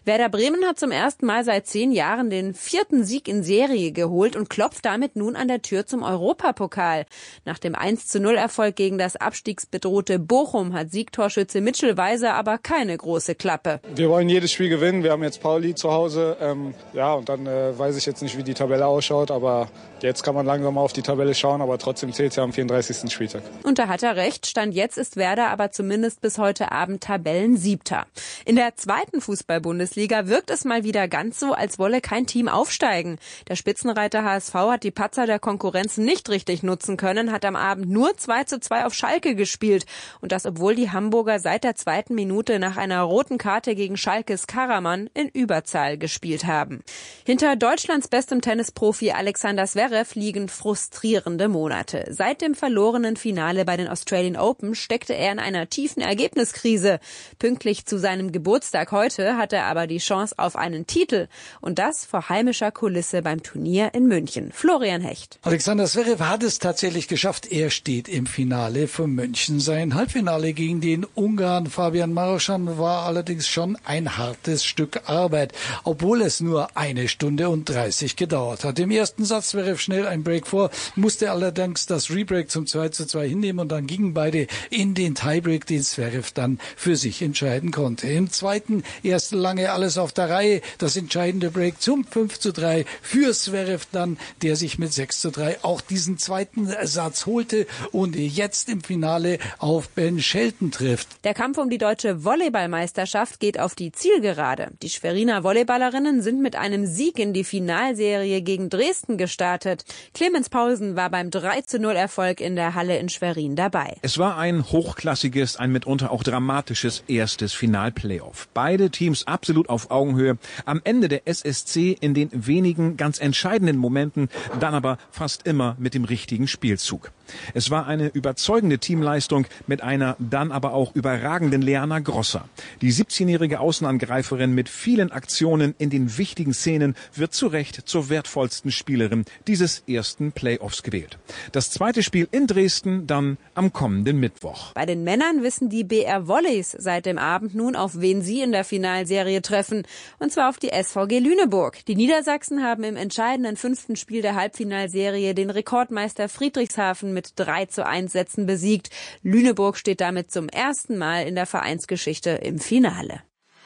Werder Bremen hat zum ersten Mal seit 10 Jahren den 4. Sieg in Serie geholt und klopft damit nun an der Tür zum Europapokal. Nach dem 1:0-Erfolg gegen das abstiegsbedrohte Bochum hat Siegtorschütze Mitchell Weiser aber keine große Klappe.
Wir wollen jedes Spiel gewinnen. Wir haben jetzt Pauli zu Hause. Und dann weiß ich jetzt nicht, wie die Tabelle ausschaut. Aber jetzt kann man langsam mal auf die Tabelle schauen. Aber trotzdem zählt es ja am 34. Spieltag.
Und da hat er recht. Stand jetzt ist Werder aber zumindest bis heute Abend Tabellensiebter. In der 2. Fußball-Bundesliga wirkt es mal wieder ganz so, als wolle kein Team aufsteigen. Der Spitzenreiter HSV hat die Patzer der Konkurrenz nicht richtig nutzen können, hat am Abend nur 2:2 auf Schalke gespielt. Und das, obwohl die Hamburger seit der 2. Minute nach einer roten Karte gegen Schalkes Karaman in Überzahl gespielt haben. Hinter Deutschlands bestem Tennisprofi Alexander Zverev liegen frustrierende Monate. Seit dem verlorenen Finale bei den Australian Open steckte er in einer tiefen Ergebniskrise. Pünktlich zu seinem Geburtstag heute hat er aber die Chance auf einen Titel. Und das vor heimischer Kulisse beim Turnier in München. Florian Hecht.
Alexander Zverev hat es tatsächlich geschafft. Er steht im Finale von München. Sein Halbfinale gegen den Ungarn Fabian Maroschan war allerdings schon ein hartes Stück Arbeit, obwohl es nur 1 Stunde und 30 gedauert hat. Im ersten Satz Zverev schnell ein Break vor, musste allerdings das Rebreak zum 2:2 hinnehmen und dann gingen beide in den Tiebreak, den Zverev dann für sich entscheiden konnte. Im zweiten erst lange alles auf der Reihe, das entscheidende Break zum 5:3 für Zverev dann, der sich mit 6:3 auch diesen zweiten Satz holte und jetzt im Finale auf Ben Shelton trifft.
Der Kampf um die deutsche Volleyballmeisterschaft geht auf die Zielgerade. Die Schweriner Volleyballerinnen sind mit einem Sieg in die Finalserie gegen Dresden gestartet. Clemens Paulsen war beim 3:0-Erfolg in der Halle in Schwerin dabei.
Es war ein hochklassiges, ein mitunter auch dramatisches erstes Final-Playoff. Beide Teams absolut auf Augenhöhe. Am Ende der SSC in den wenigen ganz entscheidenden Momenten, dann aber fast immer mit dem richtigen Spielzug. Es war eine überzeugende Teamleistung mit einer dann aber auch überragenden Leana Grosser. Die 17-jährige Außenangreiferin mit vielen Aktionen in den wichtigen Szenen wird zu Recht zur wertvollsten Spielerin dieses ersten Playoffs gewählt. Das zweite Spiel in Dresden dann am kommenden Mittwoch.
Bei den Männern wissen die BR Volleys seit dem Abend nun, auf wen sie in der Finalserie treffen. Und zwar auf die SVG Lüneburg. Die Niedersachsen haben im entscheidenden 5. Spiel der Halbfinalserie den Rekordmeister Friedrichshafen mit 3:1 Sätzen besiegt. Lüneburg steht damit zum ersten Mal in der Vereinsgeschichte im Finale.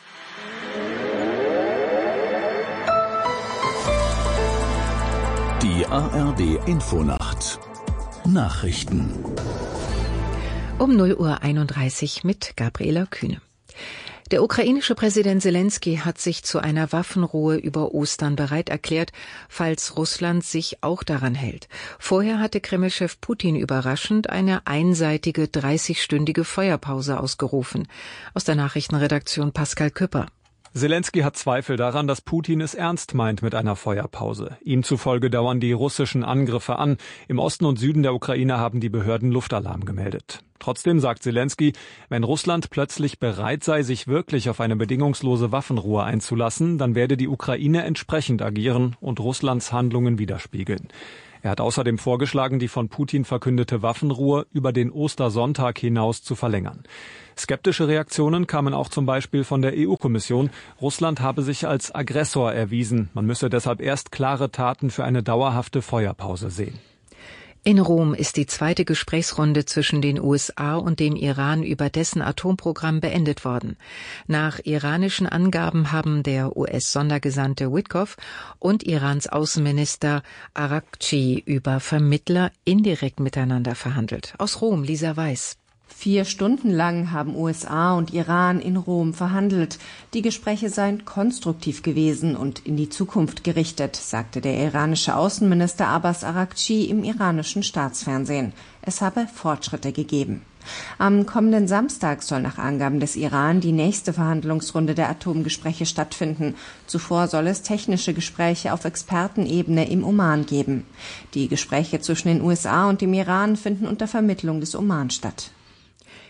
Die ARD Infonacht Nachrichten
Um 0:31 Uhr mit Gabriela Kühne. Der ukrainische Präsident Selenskyj hat sich zu einer Waffenruhe über Ostern bereit erklärt, falls Russland sich auch daran hält. Vorher hatte Kreml-Chef Putin überraschend eine einseitige 30-stündige Feuerpause ausgerufen. Aus der Nachrichtenredaktion Pascal Küpper.
Selenskyj hat Zweifel daran, dass Putin es ernst meint mit einer Feuerpause. Ihm zufolge dauern die russischen Angriffe an. Im Osten und Süden der Ukraine haben die Behörden Luftalarm gemeldet. Trotzdem sagt Selenskyj, wenn Russland plötzlich bereit sei, sich wirklich auf eine bedingungslose Waffenruhe einzulassen, dann werde die Ukraine entsprechend agieren und Russlands Handlungen widerspiegeln. Er hat außerdem vorgeschlagen, die von Putin verkündete Waffenruhe über den Ostersonntag hinaus zu verlängern. Skeptische Reaktionen kamen auch zum Beispiel von der EU-Kommission. Russland habe sich als Aggressor erwiesen. Man müsse deshalb erst klare Taten für eine dauerhafte Feuerpause sehen.
In Rom ist die zweite Gesprächsrunde zwischen den USA und dem Iran über dessen Atomprogramm beendet worden. Nach iranischen Angaben haben der US-Sondergesandte Witkoff und Irans Außenminister Araghchi über Vermittler indirekt miteinander verhandelt. Aus Rom, Lisa Weiß.
4 Stunden lang haben USA und Iran in Rom verhandelt. Die Gespräche seien konstruktiv gewesen und in die Zukunft gerichtet, sagte der iranische Außenminister Abbas Araghchi im iranischen Staatsfernsehen. Es habe Fortschritte gegeben. Am kommenden Samstag soll nach Angaben des Iran die nächste Verhandlungsrunde der Atomgespräche stattfinden. Zuvor soll es technische Gespräche auf Expertenebene im Oman geben. Die Gespräche zwischen den USA und dem Iran finden unter Vermittlung des Oman statt.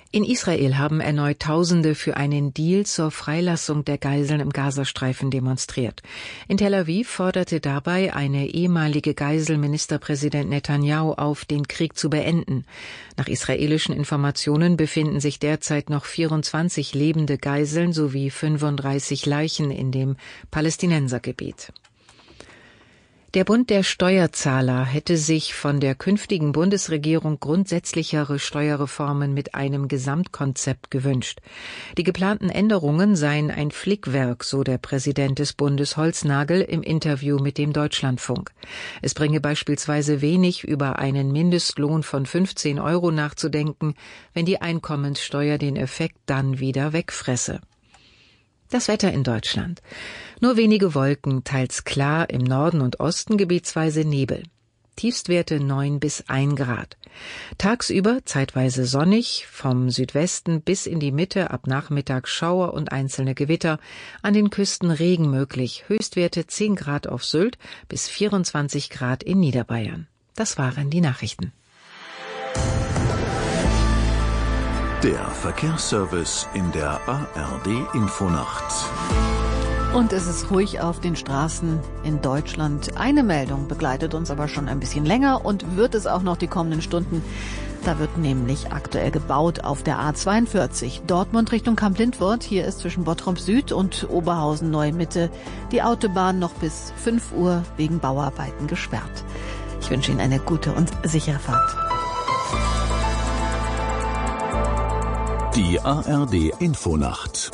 In Israel haben erneut Tausende für einen Deal zur Freilassung der Geiseln im Gazastreifen demonstriert. In Tel Aviv forderte dabei eine ehemalige Geisel Ministerpräsident Netanyahu auf, den Krieg zu beenden. Nach israelischen Informationen befinden sich derzeit noch 24 lebende Geiseln sowie 35 Leichen in dem Palästinensergebiet. Der Bund der Steuerzahler hätte sich von der künftigen Bundesregierung grundsätzlichere Steuerreformen mit einem Gesamtkonzept gewünscht. Die geplanten Änderungen seien ein Flickwerk, so der Präsident des Bundes Holznagel im Interview mit dem Deutschlandfunk. Es bringe beispielsweise wenig, über einen Mindestlohn von 15 € nachzudenken, wenn die Einkommenssteuer den Effekt dann wieder wegfresse. Das Wetter in Deutschland. Nur wenige Wolken, teils klar, im Norden und Osten gebietsweise Nebel. Tiefstwerte 9 bis 1 Grad. Tagsüber zeitweise sonnig, vom Südwesten bis in die Mitte, ab Nachmittag Schauer und einzelne Gewitter. An den Küsten Regen möglich, Höchstwerte 10 Grad auf Sylt bis 24 Grad in Niederbayern. Das waren die Nachrichten.
Der Verkehrsservice in der ARD Infonacht.
Und es ist ruhig auf den Straßen in Deutschland. Eine Meldung begleitet uns aber schon ein bisschen länger und wird es auch noch die kommenden Stunden. Da wird nämlich aktuell gebaut auf der A42 Dortmund Richtung Kamp-Lindfort. Hier ist zwischen Bottrop Süd und Oberhausen Neu-Mitte die Autobahn noch bis 5 Uhr wegen Bauarbeiten gesperrt. Ich wünsche Ihnen eine gute und sichere Fahrt.
Die ARD Infonacht.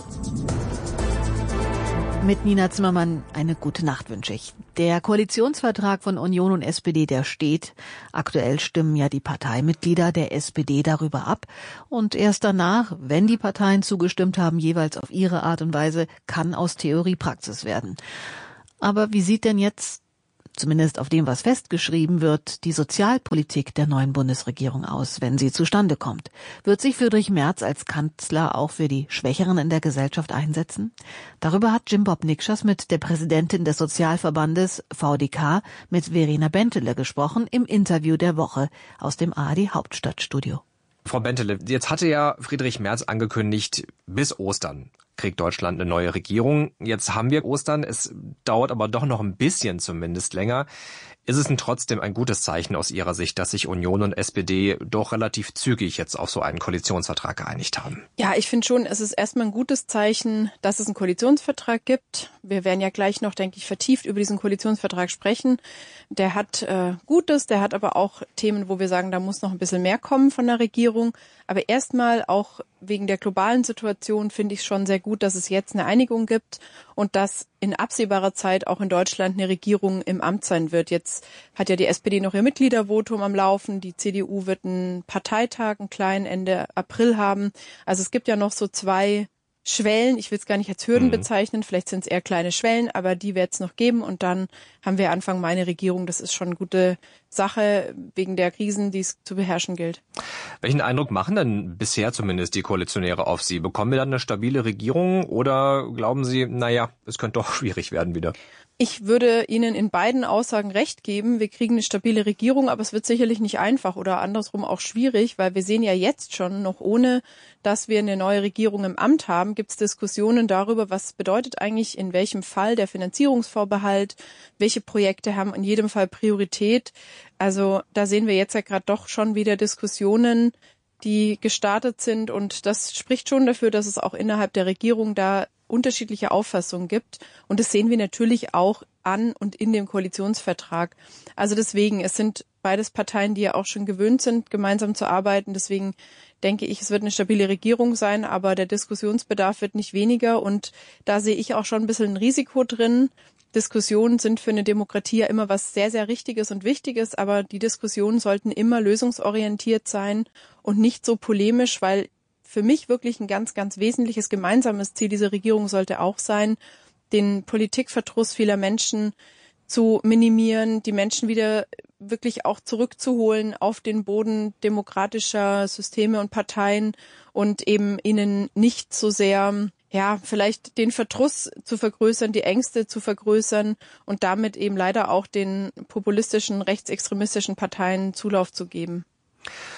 Mit Nina Zimmermann eine gute Nacht wünsche ich. Der Koalitionsvertrag von Union und SPD, der steht. Aktuell stimmen ja die Parteimitglieder der SPD darüber ab. Und erst danach, wenn die Parteien zugestimmt haben, jeweils auf ihre Art und Weise, kann aus Theorie Praxis werden. Aber wie sieht denn jetzt, zumindest auf dem, was festgeschrieben wird, die Sozialpolitik der neuen Bundesregierung aus, wenn sie zustande kommt? Wird sich Friedrich Merz als Kanzler auch für die Schwächeren in der Gesellschaft einsetzen? Darüber hat Jim Bob Nikschas mit der Präsidentin des Sozialverbandes VDK, mit Verena Bentele, gesprochen im Interview der Woche aus dem ARD Hauptstadtstudio.
Frau Bentele, jetzt hatte ja Friedrich Merz angekündigt, bis Ostern kriegt Deutschland eine neue Regierung. Jetzt haben wir Ostern, es dauert aber doch noch ein bisschen zumindest länger. Ist es denn trotzdem ein gutes Zeichen aus Ihrer Sicht, dass sich Union und SPD doch relativ zügig jetzt auf so einen Koalitionsvertrag geeinigt haben?
Ja, ich finde schon, es ist erstmal ein gutes Zeichen, dass es einen Koalitionsvertrag gibt. Wir werden ja gleich noch, denke ich, vertieft über diesen Koalitionsvertrag sprechen. Der hat Gutes, der hat aber auch Themen, wo wir sagen, da muss noch ein bisschen mehr kommen von der Regierung. Aber erstmal auch wegen der globalen Situation finde ich schon sehr gut, dass es jetzt eine Einigung gibt und dass in absehbarer Zeit auch in Deutschland eine Regierung im Amt sein wird. Jetzt hat ja die SPD noch ihr Mitgliedervotum am Laufen. Die CDU wird einen Parteitag, einen kleinen, Ende April haben. Also es gibt ja noch so 2 Schwellen, ich will es gar nicht als Hürden bezeichnen, vielleicht sind es eher kleine Schwellen, aber die wird es noch geben und dann haben wir Anfang Mai eine Regierung. Das ist schon eine gute Sache wegen der Krisen, die es zu beherrschen gilt.
Welchen Eindruck machen denn bisher zumindest die Koalitionäre auf Sie? Bekommen wir dann eine stabile Regierung oder glauben Sie, naja, es könnte doch schwierig werden wieder?
Ich würde Ihnen in beiden Aussagen recht geben. Wir kriegen eine stabile Regierung, aber es wird sicherlich nicht einfach oder andersrum auch schwierig, weil wir sehen ja jetzt schon, noch ohne, dass wir eine neue Regierung im Amt haben, gibt es Diskussionen darüber, was bedeutet eigentlich in welchem Fall der Finanzierungsvorbehalt, welche Projekte haben in jedem Fall Priorität. Also da sehen wir jetzt ja gerade doch schon wieder Diskussionen, die gestartet sind und das spricht schon dafür, dass es auch innerhalb der Regierung da unterschiedliche Auffassungen gibt. Und das sehen wir natürlich auch an und in dem Koalitionsvertrag. Also deswegen, es sind beides Parteien, die ja auch schon gewöhnt sind, gemeinsam zu arbeiten. Deswegen denke ich, es wird eine stabile Regierung sein, aber der Diskussionsbedarf wird nicht weniger. Und da sehe ich auch schon ein bisschen ein Risiko drin. Diskussionen sind für eine Demokratie ja immer was sehr, sehr Richtiges und Wichtiges, aber die Diskussionen sollten immer lösungsorientiert sein und nicht so polemisch, weil für mich wirklich ein ganz, ganz wesentliches gemeinsames Ziel dieser Regierung sollte auch sein, den Politikverdruss vieler Menschen zu minimieren, die Menschen wieder wirklich auch zurückzuholen auf den Boden demokratischer Systeme und Parteien und eben ihnen nicht so sehr, ja, vielleicht den Verdruss zu vergrößern, die Ängste zu vergrößern und damit eben leider auch den populistischen, rechtsextremistischen Parteien Zulauf zu geben.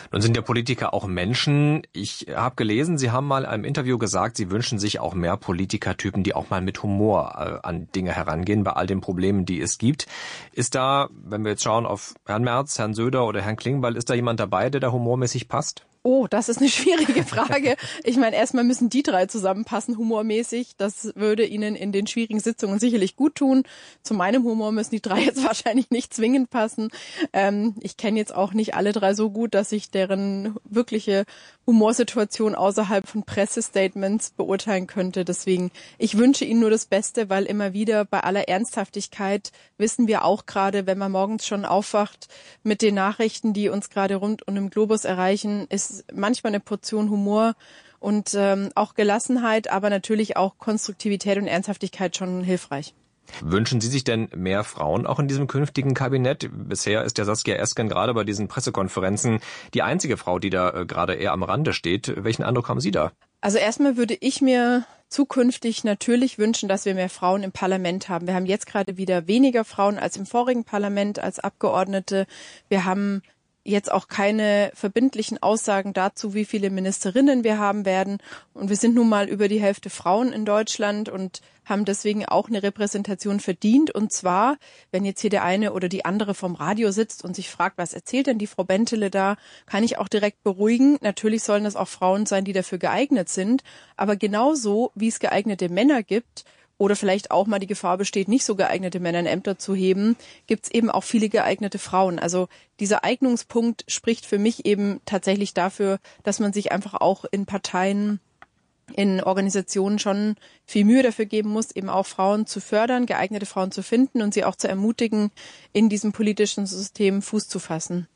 Nun sind ja Politiker auch Menschen. Ich habe gelesen, Sie haben mal in einem Interview gesagt, Sie wünschen sich auch mehr Politikertypen, die auch mal mit Humor an Dinge herangehen, bei all den Problemen, die es gibt. Ist da, wenn wir jetzt schauen auf Herrn Merz, Herrn Söder oder Herrn Klingbeil, ist da jemand dabei, der da humormäßig passt?
Oh, das ist eine schwierige Frage. Ich meine, erstmal müssen die drei zusammenpassen, humormäßig. Das würde ihnen in den schwierigen Sitzungen sicherlich gut tun. Zu meinem Humor müssen die drei jetzt wahrscheinlich nicht zwingend passen. Ich kenne jetzt auch nicht alle drei so gut, dass ich deren wirkliche Humorsituation außerhalb von Pressestatements beurteilen könnte. Deswegen, ich wünsche ihnen nur das Beste, weil immer wieder bei aller Ernsthaftigkeit wissen wir auch gerade, wenn man morgens schon aufwacht mit den Nachrichten, die uns gerade rund um den Globus erreichen, ist manchmal eine Portion Humor und auch Gelassenheit, aber natürlich auch Konstruktivität und Ernsthaftigkeit schon hilfreich.
Wünschen Sie sich denn mehr Frauen auch in diesem künftigen Kabinett? Bisher ist der Saskia Esken gerade bei diesen Pressekonferenzen die einzige Frau, die da gerade eher am Rande steht. Welchen Eindruck haben Sie da?
Also erstmal würde ich mir zukünftig natürlich wünschen, dass wir mehr Frauen im Parlament haben. Wir haben jetzt gerade wieder weniger Frauen als im vorigen Parlament als Abgeordnete. Wir haben jetzt auch keine verbindlichen Aussagen dazu, wie viele Ministerinnen wir haben werden. Und wir sind nun mal über die Hälfte Frauen in Deutschland und haben deswegen auch eine Repräsentation verdient. Und zwar, wenn jetzt hier der eine oder die andere vom Radio sitzt und sich fragt, was erzählt denn die Frau Bentele da, kann ich auch direkt beruhigen. Natürlich sollen das auch Frauen sein, die dafür geeignet sind. Aber genauso, wie es geeignete Männer gibt, oder vielleicht auch mal die Gefahr besteht, nicht so geeignete Männer in Ämter zu heben, gibt es eben auch viele geeignete Frauen. Also dieser Eignungspunkt spricht für mich eben tatsächlich dafür, dass man sich einfach auch in Parteien, in Organisationen schon viel Mühe dafür geben muss, eben auch Frauen zu fördern, geeignete Frauen zu finden und sie auch zu ermutigen, in diesem politischen System Fuß zu fassen.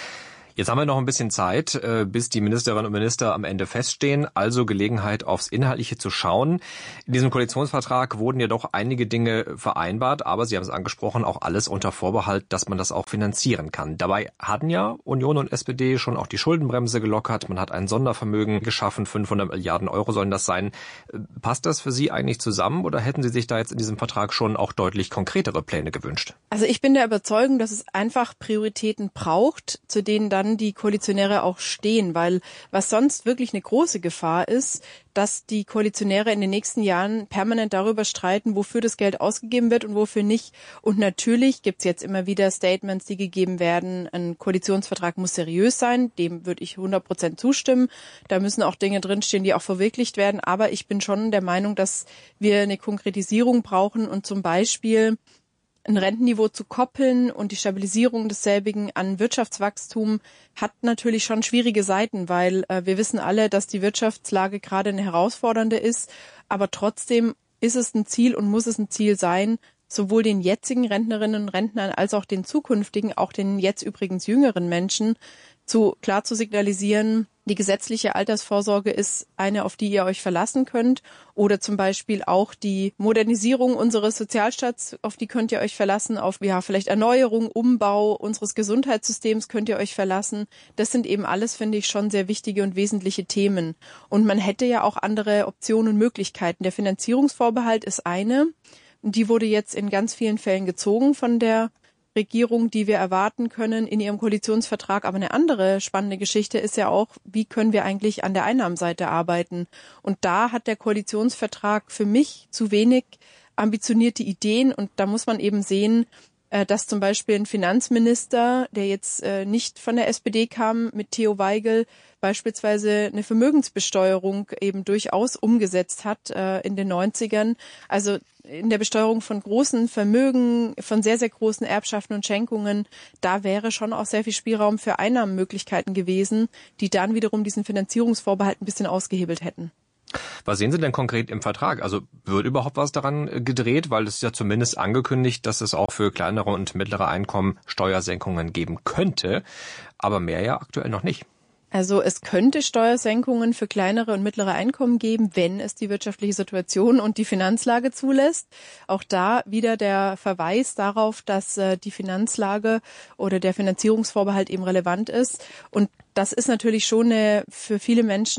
Jetzt haben wir noch ein bisschen Zeit, bis die Ministerinnen und Minister am Ende feststehen, also Gelegenheit, aufs Inhaltliche zu schauen. In diesem Koalitionsvertrag wurden ja doch einige Dinge vereinbart, aber Sie haben es angesprochen, auch alles unter Vorbehalt, dass man das auch finanzieren kann. Dabei hatten ja Union und SPD schon auch die Schuldenbremse gelockert, man hat ein Sondervermögen geschaffen, 500 Milliarden Euro sollen das sein. Passt das für Sie eigentlich zusammen oder hätten Sie sich da jetzt in diesem Vertrag schon auch deutlich konkretere Pläne gewünscht?
Also ich bin der Überzeugung, dass es einfach Prioritäten braucht, zu denen dann die Koalitionäre auch stehen, weil was sonst wirklich eine große Gefahr ist, dass die Koalitionäre in den nächsten Jahren permanent darüber streiten, wofür das Geld ausgegeben wird und wofür nicht. Und natürlich gibt's jetzt immer wieder Statements, die gegeben werden, ein Koalitionsvertrag muss seriös sein, dem würde ich 100% zustimmen. Da müssen auch Dinge drinstehen, die auch verwirklicht werden. Aber ich bin schon der Meinung, dass wir eine Konkretisierung brauchen und zum Beispiel ein Rentenniveau zu koppeln und die Stabilisierung desselbigen an Wirtschaftswachstum hat natürlich schon schwierige Seiten, weil wir wissen alle, dass die Wirtschaftslage gerade eine herausfordernde ist. Aber trotzdem ist es ein Ziel und muss es ein Ziel sein, sowohl den jetzigen Rentnerinnen und Rentnern als auch den zukünftigen, auch den jetzt übrigens jüngeren Menschen, klar zu signalisieren, die gesetzliche Altersvorsorge ist eine, auf die ihr euch verlassen könnt. Oder zum Beispiel auch die Modernisierung unseres Sozialstaats, auf die könnt ihr euch verlassen. Auf vielleicht Erneuerung, Umbau unseres Gesundheitssystems könnt ihr euch verlassen. Das sind eben alles, finde ich, schon sehr wichtige und wesentliche Themen. Und man hätte ja auch andere Optionen und Möglichkeiten. Der Finanzierungsvorbehalt ist eine. Die wurde jetzt in ganz vielen Fällen gezogen von der Regierung, die wir erwarten können in ihrem Koalitionsvertrag. Aber eine andere spannende Geschichte ist ja auch, wie können wir eigentlich an der Einnahmenseite arbeiten? Und da hat der Koalitionsvertrag für mich zu wenig ambitionierte Ideen. Und da muss man eben sehen, dass zum Beispiel ein Finanzminister, der jetzt nicht von der SPD kam, mit Theo Weigel beispielsweise eine Vermögensbesteuerung eben durchaus umgesetzt hat in den 90ern. Also in der Besteuerung von großen Vermögen, von sehr, sehr großen Erbschaften und Schenkungen, da wäre schon auch sehr viel Spielraum für Einnahmenmöglichkeiten gewesen, die dann wiederum diesen Finanzierungsvorbehalt ein bisschen ausgehebelt hätten.
Was sehen Sie denn konkret im Vertrag? Also wird überhaupt was daran gedreht? Weil es ist ja zumindest angekündigt, dass es auch für kleinere und mittlere Einkommen Steuersenkungen geben könnte, aber mehr ja aktuell noch nicht.
Also es könnte Steuersenkungen für kleinere und mittlere Einkommen geben, wenn es die wirtschaftliche Situation und die Finanzlage zulässt. Auch da wieder der Verweis darauf, dass die Finanzlage oder der Finanzierungsvorbehalt eben relevant ist. Und das ist natürlich schon für viele Menschen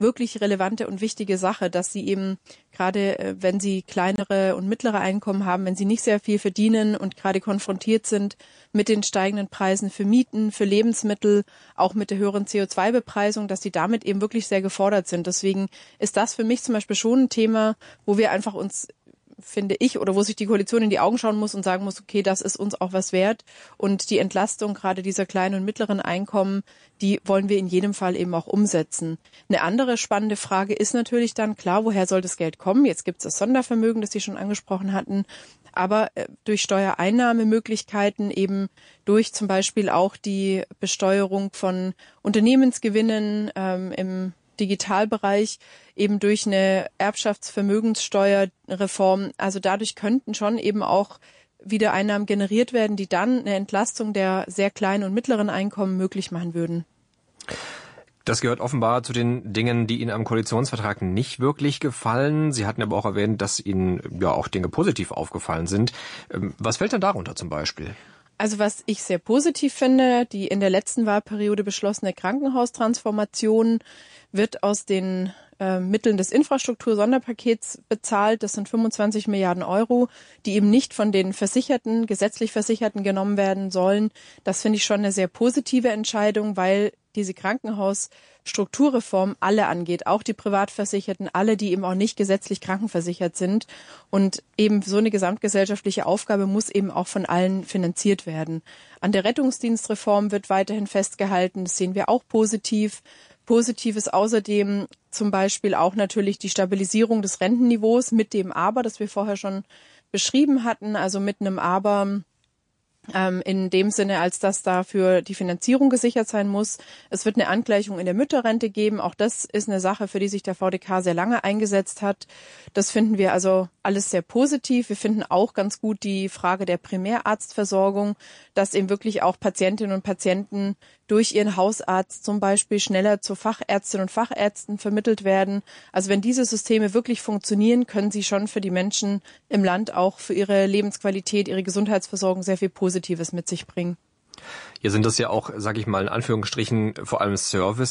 wirklich relevante und wichtige Sache, dass sie eben gerade, wenn sie kleinere und mittlere Einkommen haben, wenn sie nicht sehr viel verdienen und gerade konfrontiert sind mit den steigenden Preisen für Mieten, für Lebensmittel, auch mit der höheren CO2-Bepreisung, dass sie damit eben wirklich sehr gefordert sind. Deswegen ist das für mich zum Beispiel schon ein Thema, wo wir einfach uns, finde ich, oder wo sich die Koalition in die Augen schauen muss und sagen muss, okay, das ist uns auch was wert. Und die Entlastung gerade dieser kleinen und mittleren Einkommen, die wollen wir in jedem Fall eben auch umsetzen. Eine andere spannende Frage ist natürlich dann, klar, woher soll das Geld kommen? Jetzt gibt es das Sondervermögen, das Sie schon angesprochen hatten, aber durch Steuereinnahmemöglichkeiten, eben durch zum Beispiel auch die Besteuerung von Unternehmensgewinnen im Digitalbereich, eben durch eine Erbschaftsvermögenssteuerreform. Also dadurch könnten schon eben auch wieder Einnahmen generiert werden, die dann eine Entlastung der sehr kleinen und mittleren Einkommen möglich machen würden.
Das gehört offenbar zu den Dingen, die Ihnen am Koalitionsvertrag nicht wirklich gefallen. Sie hatten aber auch erwähnt, dass Ihnen ja auch Dinge positiv aufgefallen sind. Was fällt denn darunter zum Beispiel?
Also was ich sehr positiv finde, die in der letzten Wahlperiode beschlossene Krankenhaustransformation wird aus den Mitteln des Infrastruktur-Sonderpakets bezahlt. Das sind 25 Milliarden Euro, die eben nicht von den Versicherten, gesetzlich Versicherten genommen werden sollen. Das finde ich schon eine sehr positive Entscheidung, weil diese Krankenhausstrukturreform alle angeht, auch die Privatversicherten, alle, die eben auch nicht gesetzlich krankenversichert sind. Und eben so eine gesamtgesellschaftliche Aufgabe muss eben auch von allen finanziert werden. An der Rettungsdienstreform wird weiterhin festgehalten. Das sehen wir auch positiv. Positiv ist außerdem zum Beispiel auch natürlich die Stabilisierung des Rentenniveaus mit dem Aber, das wir vorher schon beschrieben hatten, also mit einem Aber in dem Sinne, als dass dafür die Finanzierung gesichert sein muss. Es wird eine Angleichung in der Mütterrente geben. Auch das ist eine Sache, für die sich der VDK sehr lange eingesetzt hat. Das finden wir also alles sehr positiv. Wir finden auch ganz gut die Frage der Primärarztversorgung, dass eben wirklich auch Patientinnen und Patienten durch ihren Hausarzt zum Beispiel schneller zu Fachärztinnen und Fachärzten vermittelt werden. Also wenn diese Systeme wirklich funktionieren, können sie schon für die Menschen im Land auch für ihre Lebensqualität, ihre Gesundheitsversorgung sehr viel Positives mit sich bringen.
Hier sind das ja auch, sage ich mal in Anführungsstrichen, vor allem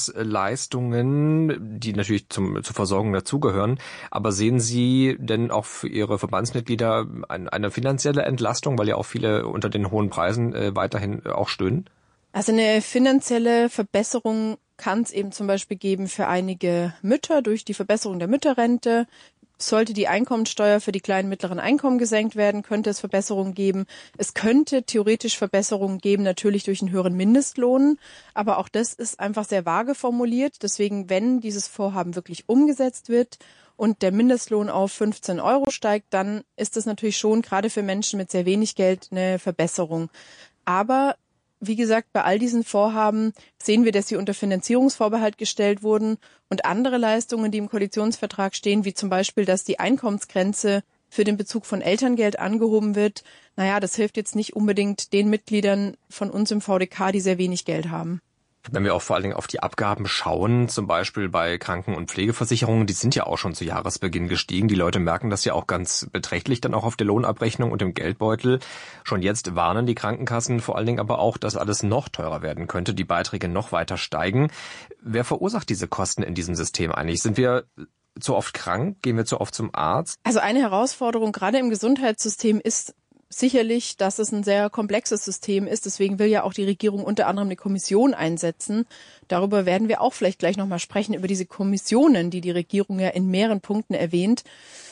Serviceleistungen, die natürlich zur Versorgung dazugehören. Aber sehen Sie denn auch für Ihre Verbandsmitglieder eine finanzielle Entlastung, weil ja auch viele unter den hohen Preisen weiterhin auch stöhnen?
Also eine finanzielle Verbesserung kann es eben zum Beispiel geben für einige Mütter durch die Verbesserung der Mütterrente. Sollte die Einkommensteuer für die kleinen und mittleren Einkommen gesenkt werden, könnte es Verbesserungen geben. Es könnte theoretisch Verbesserungen geben, natürlich durch einen höheren Mindestlohn. Aber auch das ist einfach sehr vage formuliert. Deswegen, wenn dieses Vorhaben wirklich umgesetzt wird und der Mindestlohn auf 15 € steigt, dann ist das natürlich schon gerade für Menschen mit sehr wenig Geld eine Verbesserung. Aber wie gesagt, bei all diesen Vorhaben sehen wir, dass sie unter Finanzierungsvorbehalt gestellt wurden und andere Leistungen, die im Koalitionsvertrag stehen, wie zum Beispiel, dass die Einkommensgrenze für den Bezug von Elterngeld angehoben wird. Naja, das hilft jetzt nicht unbedingt den Mitgliedern von uns im VDK, die sehr wenig Geld haben.
Wenn wir auch vor allen Dingen auf die Abgaben schauen, zum Beispiel bei Kranken- und Pflegeversicherungen, die sind ja auch schon zu Jahresbeginn gestiegen. Die Leute merken das ja auch ganz beträchtlich dann auch auf der Lohnabrechnung und im Geldbeutel. Schon jetzt warnen die Krankenkassen vor allen Dingen aber auch, dass alles noch teurer werden könnte, die Beiträge noch weiter steigen. Wer verursacht diese Kosten in diesem System eigentlich? Sind wir zu oft krank? Gehen wir zu oft zum Arzt?
Also eine Herausforderung gerade im Gesundheitssystem ist sicherlich, dass es ein sehr komplexes System ist. Deswegen will ja auch die Regierung unter anderem eine Kommission einsetzen. Darüber werden wir auch vielleicht gleich nochmal sprechen, über diese Kommissionen, die die Regierung ja in mehreren Punkten erwähnt.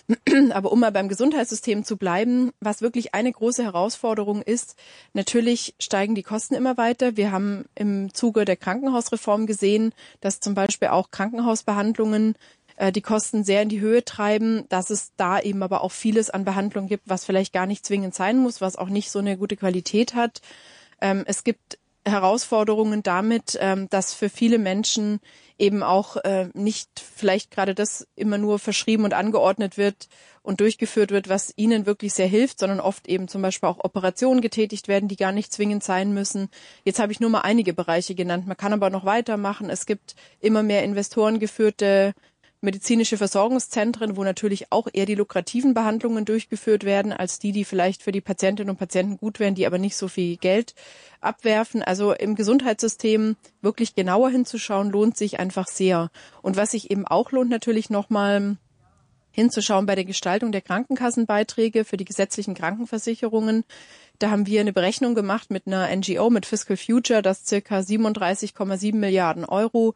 Aber um mal beim Gesundheitssystem zu bleiben, was wirklich eine große Herausforderung ist, natürlich steigen die Kosten immer weiter. Wir haben im Zuge der Krankenhausreform gesehen, dass zum Beispiel auch Krankenhausbehandlungen die Kosten sehr in die Höhe treiben, dass es da eben aber auch vieles an Behandlung gibt, was vielleicht gar nicht zwingend sein muss, was auch nicht so eine gute Qualität hat. Es gibt Herausforderungen damit, dass für viele Menschen eben auch nicht vielleicht gerade das immer nur verschrieben und angeordnet wird und durchgeführt wird, was ihnen wirklich sehr hilft, sondern oft eben zum Beispiel auch Operationen getätigt werden, die gar nicht zwingend sein müssen. Jetzt habe ich nur mal einige Bereiche genannt. Man kann aber noch weitermachen. Es gibt immer mehr investorengeführte medizinische Versorgungszentren, wo natürlich auch eher die lukrativen Behandlungen durchgeführt werden, als die vielleicht für die Patientinnen und Patienten gut wären, die aber nicht so viel Geld abwerfen. Also im Gesundheitssystem wirklich genauer hinzuschauen, lohnt sich einfach sehr. Und was sich eben auch lohnt, natürlich nochmal hinzuschauen bei der Gestaltung der Krankenkassenbeiträge für die gesetzlichen Krankenversicherungen. Da haben wir eine Berechnung gemacht mit einer NGO, mit Fiscal Future, dass circa 37,7 Milliarden Euro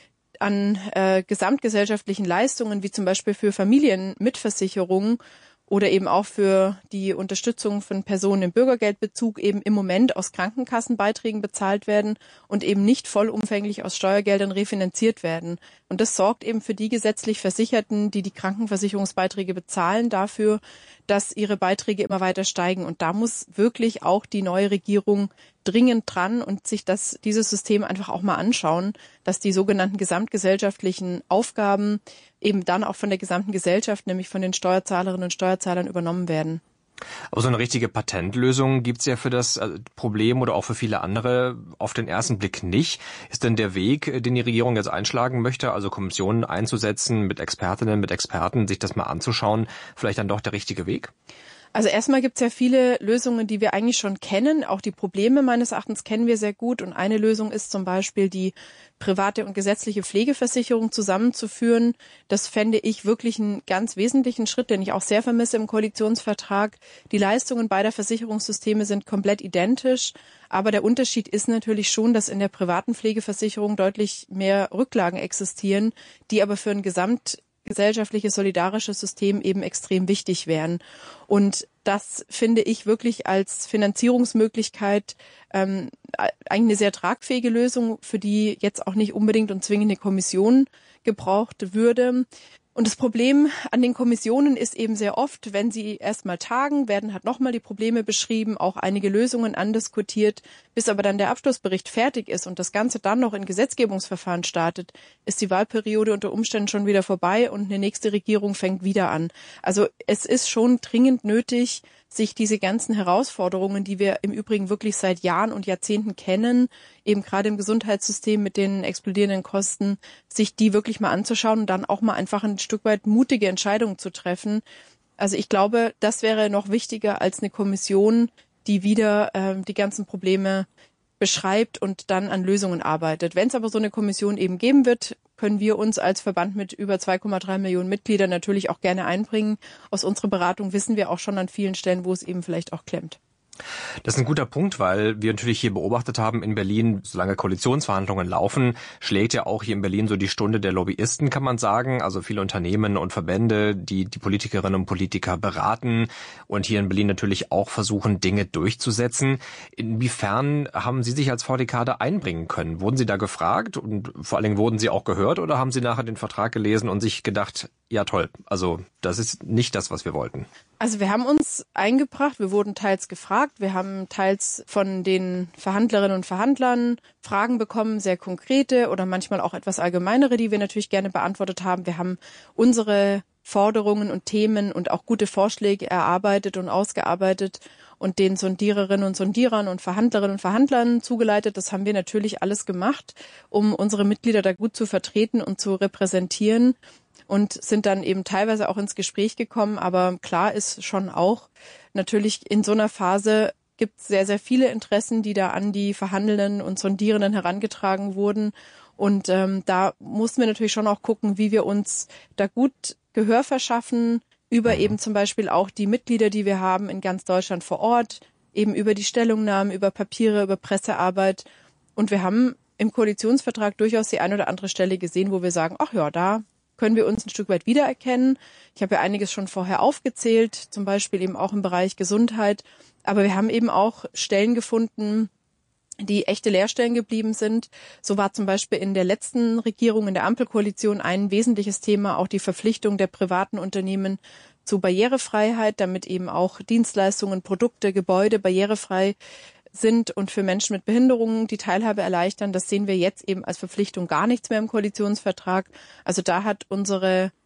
an gesamtgesellschaftlichen Leistungen, wie zum Beispiel für Familienmitversicherungen oder eben auch für die Unterstützung von Personen im Bürgergeldbezug eben im Moment aus Krankenkassenbeiträgen bezahlt werden und eben nicht vollumfänglich aus Steuergeldern refinanziert werden. Und das sorgt eben für die gesetzlich Versicherten, die die Krankenversicherungsbeiträge bezahlen, dafür, dass ihre Beiträge immer weiter steigen. Und da muss wirklich auch die neue Regierung dringend dran und sich dieses System einfach auch mal anschauen, dass die sogenannten gesamtgesellschaftlichen Aufgaben eben dann auch von der gesamten Gesellschaft, nämlich von den Steuerzahlerinnen und Steuerzahlern übernommen werden.
Aber so eine richtige Patentlösung gibt's ja für das Problem oder auch für viele andere auf den ersten Blick nicht. Ist denn der Weg, den die Regierung jetzt einschlagen möchte, also Kommissionen einzusetzen, mit Expertinnen, mit Experten, sich das mal anzuschauen, vielleicht dann doch der richtige Weg?
Also erstmal gibt es ja viele Lösungen, die wir eigentlich schon kennen. Auch die Probleme meines Erachtens kennen wir sehr gut. Und eine Lösung ist zum Beispiel, die private und gesetzliche Pflegeversicherung zusammenzuführen. Das fände ich wirklich einen ganz wesentlichen Schritt, den ich auch sehr vermisse im Koalitionsvertrag. Die Leistungen beider Versicherungssysteme sind komplett identisch. Aber der Unterschied ist natürlich schon, dass in der privaten Pflegeversicherung deutlich mehr Rücklagen existieren, die aber für ein gesamtgesellschaftliches, solidarisches System eben extrem wichtig wären. Und das finde ich wirklich als Finanzierungsmöglichkeit eigentlich eine sehr tragfähige Lösung, für die jetzt auch nicht unbedingt und zwingend eine Kommission gebraucht würde. Und das Problem an den Kommissionen ist eben sehr oft, wenn sie erstmal tagen, werden halt nochmal die Probleme beschrieben, auch einige Lösungen andiskutiert, bis aber dann der Abschlussbericht fertig ist und das Ganze dann noch in Gesetzgebungsverfahren startet, ist die Wahlperiode unter Umständen schon wieder vorbei und eine nächste Regierung fängt wieder an. Also es ist schon dringend nötig, sich diese ganzen Herausforderungen, die wir im Übrigen wirklich seit Jahren und Jahrzehnten kennen, eben gerade im Gesundheitssystem mit den explodierenden Kosten, sich die wirklich mal anzuschauen und dann auch mal einfach ein Stück weit mutige Entscheidungen zu treffen. Also ich glaube, das wäre noch wichtiger als eine Kommission, die wieder die ganzen Probleme beschreibt und dann an Lösungen arbeitet. Wenn es aber so eine Kommission eben geben wird, können wir uns als Verband mit über 2,3 Millionen Mitgliedern natürlich auch gerne einbringen. Aus unserer Beratung wissen wir auch schon an vielen Stellen, wo es eben vielleicht auch klemmt.
Das ist ein guter Punkt, weil wir natürlich hier beobachtet haben in Berlin, solange Koalitionsverhandlungen laufen, schlägt ja auch hier in Berlin so die Stunde der Lobbyisten, kann man sagen. Also viele Unternehmen und Verbände, die die Politikerinnen und Politiker beraten und hier in Berlin natürlich auch versuchen, Dinge durchzusetzen. Inwiefern haben Sie sich als VDK da einbringen können? Wurden Sie da gefragt und vor allen Dingen wurden Sie auch gehört oder haben Sie nachher den Vertrag gelesen und sich gedacht, ja toll, also das ist nicht das, was wir wollten?
Also wir haben uns eingebracht, wir wurden teils gefragt, wir haben teils von den Verhandlerinnen und Verhandlern Fragen bekommen, sehr konkrete oder manchmal auch etwas allgemeinere, die wir natürlich gerne beantwortet haben. Wir haben unsere Forderungen und Themen und auch gute Vorschläge erarbeitet und ausgearbeitet und den Sondiererinnen und Sondierern und Verhandlerinnen und Verhandlern zugeleitet. Das haben wir natürlich alles gemacht, um unsere Mitglieder da gut zu vertreten und zu repräsentieren. Und sind dann eben teilweise auch ins Gespräch gekommen. Aber klar ist schon auch, natürlich in so einer Phase gibt es sehr, sehr viele Interessen, die da an die Verhandelnden und Sondierenden herangetragen wurden. Und da mussten wir natürlich schon auch gucken, wie wir uns da gut Gehör verschaffen, über eben zum Beispiel auch die Mitglieder, die wir haben in ganz Deutschland vor Ort, eben über die Stellungnahmen, über Papiere, über Pressearbeit. Und wir haben im Koalitionsvertrag durchaus die ein oder andere Stelle gesehen, wo wir sagen, ach ja, da können wir uns ein Stück weit wiedererkennen. Ich habe ja einiges schon vorher aufgezählt, zum Beispiel eben auch im Bereich Gesundheit. Aber wir haben eben auch Stellen gefunden, die echte Leerstellen geblieben sind. So war zum Beispiel in der letzten Regierung, in der Ampelkoalition, ein wesentliches Thema auch die Verpflichtung der privaten Unternehmen zu Barrierefreiheit, damit eben auch Dienstleistungen, Produkte, Gebäude barrierefrei sind und für Menschen mit Behinderungen die Teilhabe erleichtern. Das sehen wir jetzt eben als Verpflichtung gar nichts mehr im Koalitionsvertrag. Also da hat unsere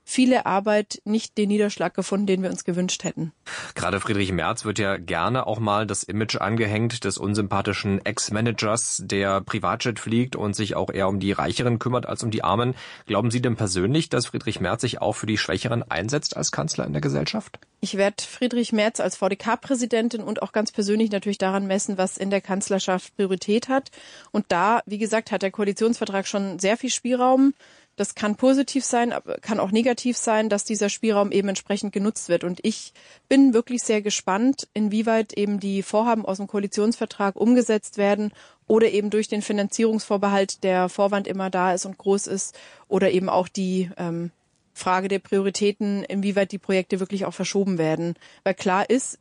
viele Arbeit nicht den Niederschlag gefunden, den wir uns gewünscht hätten.
Gerade Friedrich Merz wird ja gerne auch mal das Image angehängt des unsympathischen Ex-Managers, der Privatjet fliegt und sich auch eher um die Reicheren kümmert als um die Armen. Glauben Sie denn persönlich, dass Friedrich Merz sich auch für die Schwächeren einsetzt als Kanzler in der Gesellschaft?
Ich werde Friedrich Merz als VDK-Präsidentin und auch ganz persönlich natürlich daran messen, was in der Kanzlerschaft Priorität hat. Und da, wie gesagt, hat der Koalitionsvertrag schon sehr viel Spielraum. Das kann positiv sein, aber kann auch negativ sein, dass dieser Spielraum eben entsprechend genutzt wird. Und ich bin wirklich sehr gespannt, inwieweit eben die Vorhaben aus dem Koalitionsvertrag umgesetzt werden oder eben durch den Finanzierungsvorbehalt der Vorwand immer da ist und groß ist oder eben auch die Frage der Prioritäten, inwieweit die Projekte wirklich auch verschoben werden. Weil klar ist,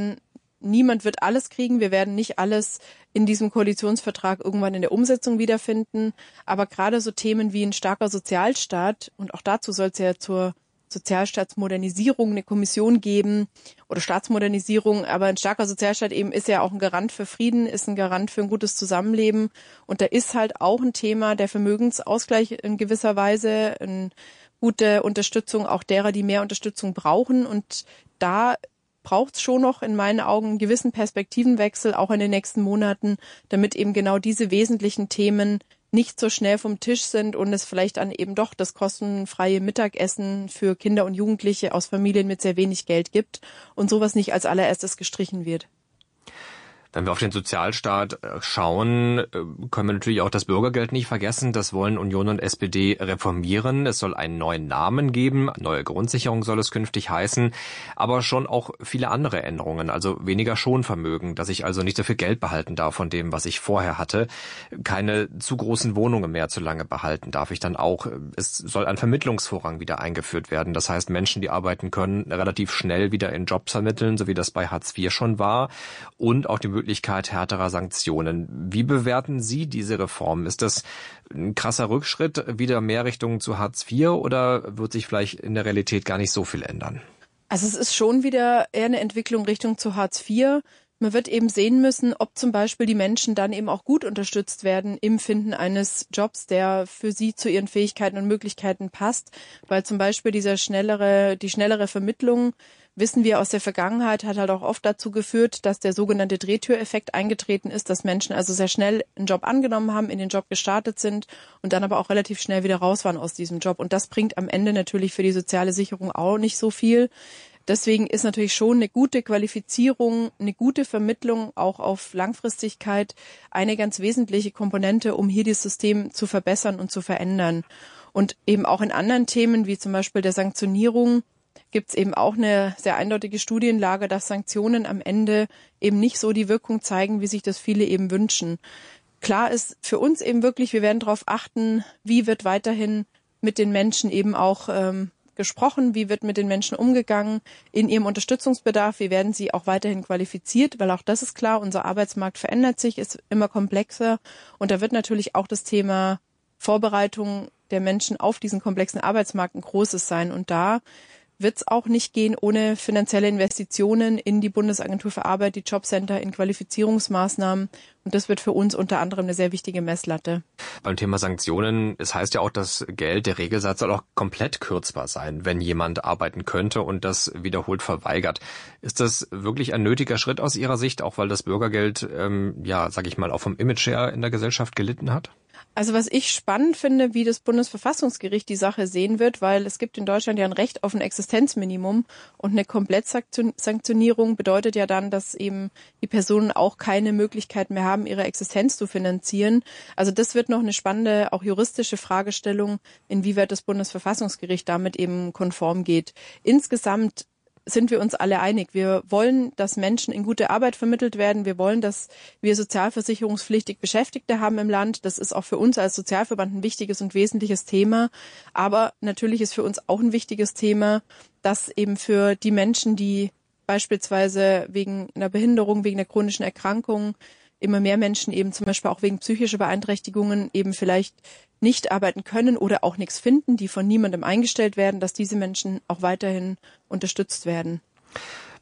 niemand wird alles kriegen. Wir werden nicht alles in diesem Koalitionsvertrag irgendwann in der Umsetzung wiederfinden. Aber gerade so Themen wie ein starker Sozialstaat, und auch dazu soll es ja zur Sozialstaatsmodernisierung eine Kommission geben oder Staatsmodernisierung. Aber ein starker Sozialstaat eben ist ja auch ein Garant für Frieden, ist ein Garant für ein gutes Zusammenleben. Und da ist halt auch ein Thema der Vermögensausgleich in gewisser Weise, eine gute Unterstützung auch derer, die mehr Unterstützung brauchen. Und da braucht es schon noch in meinen Augen einen gewissen Perspektivenwechsel, auch in den nächsten Monaten, damit eben genau diese wesentlichen Themen nicht so schnell vom Tisch sind und es vielleicht dann eben doch das kostenfreie Mittagessen für Kinder und Jugendliche aus Familien mit sehr wenig Geld gibt und sowas nicht als allererstes gestrichen wird.
Wenn wir auf den Sozialstaat schauen, können wir natürlich auch das Bürgergeld nicht vergessen. Das wollen Union und SPD reformieren. Es soll einen neuen Namen geben. Neue Grundsicherung soll es künftig heißen. Aber schon auch viele andere Änderungen. Also weniger Schonvermögen, dass ich also nicht so viel Geld behalten darf von dem, was ich vorher hatte. Keine zu großen Wohnungen mehr zu lange behalten darf ich dann auch. Es soll ein Vermittlungsvorrang wieder eingeführt werden. Das heißt, Menschen, die arbeiten können, relativ schnell wieder in Jobs vermitteln, so wie das bei Hartz IV schon war. Und auch die Möglichkeit härterer Sanktionen. Wie bewerten Sie diese Reform? Ist das ein krasser Rückschritt, wieder mehr Richtung zu Hartz IV oder wird sich vielleicht in der Realität gar nicht so viel ändern?
Also es ist schon wieder eher eine Entwicklung Richtung zu Hartz IV. Man wird eben sehen müssen, ob zum Beispiel die Menschen dann eben auch gut unterstützt werden im Finden eines Jobs, der für sie zu ihren Fähigkeiten und Möglichkeiten passt. Weil zum Beispiel die schnellere Vermittlung, wissen wir aus der Vergangenheit, hat halt auch oft dazu geführt, dass der sogenannte Drehtüreffekt eingetreten ist, dass Menschen also sehr schnell einen Job angenommen haben, in den Job gestartet sind und dann aber auch relativ schnell wieder raus waren aus diesem Job. Und das bringt am Ende natürlich für die soziale Sicherung auch nicht so viel. Deswegen ist natürlich schon eine gute Qualifizierung, eine gute Vermittlung auch auf Langfristigkeit eine ganz wesentliche Komponente, um hier das System zu verbessern und zu verändern. Und eben auch in anderen Themen, wie zum Beispiel der Sanktionierung, gibt es eben auch eine sehr eindeutige Studienlage, dass Sanktionen am Ende eben nicht so die Wirkung zeigen, wie sich das viele eben wünschen. Klar ist für uns eben wirklich, wir werden darauf achten, wie wird weiterhin mit den Menschen eben auch gesprochen, wie wird mit den Menschen umgegangen in ihrem Unterstützungsbedarf, wie werden sie auch weiterhin qualifiziert, weil auch das ist klar, unser Arbeitsmarkt verändert sich, ist immer komplexer und da wird natürlich auch das Thema Vorbereitung der Menschen auf diesen komplexen Arbeitsmarkt ein großes sein und da wird es auch nicht gehen ohne finanzielle Investitionen in die Bundesagentur für Arbeit, die Jobcenter, in Qualifizierungsmaßnahmen. Und das wird für uns unter anderem eine sehr wichtige Messlatte.
Beim Thema Sanktionen, es heißt ja auch, das Geld, der Regelsatz soll auch komplett kürzbar sein, wenn jemand arbeiten könnte und das wiederholt verweigert. Ist das wirklich ein nötiger Schritt aus Ihrer Sicht, auch weil das Bürgergeld, sage ich mal, auch vom Image her in der Gesellschaft gelitten hat?
Also was ich spannend finde, wie das Bundesverfassungsgericht die Sache sehen wird, weil es gibt in Deutschland ja ein Recht auf ein Existenzminimum und eine Komplettsanktionierung bedeutet ja dann, dass eben die Personen auch keine Möglichkeit mehr haben, ihre Existenz zu finanzieren. Also das wird noch eine spannende, auch juristische Fragestellung, inwieweit das Bundesverfassungsgericht damit eben konform geht. Insgesamt sind wir uns alle einig. Wir wollen, dass Menschen in gute Arbeit vermittelt werden. Wir wollen, dass wir sozialversicherungspflichtig Beschäftigte haben im Land. Das ist auch für uns als Sozialverband ein wichtiges und wesentliches Thema. Aber natürlich ist für uns auch ein wichtiges Thema, dass eben für die Menschen, die beispielsweise wegen einer Behinderung, wegen einer chronischen Erkrankung, immer mehr Menschen eben zum Beispiel auch wegen psychischer Beeinträchtigungen eben vielleicht nicht arbeiten können oder auch nichts finden, die von niemandem eingestellt werden, dass diese Menschen auch weiterhin unterstützt werden.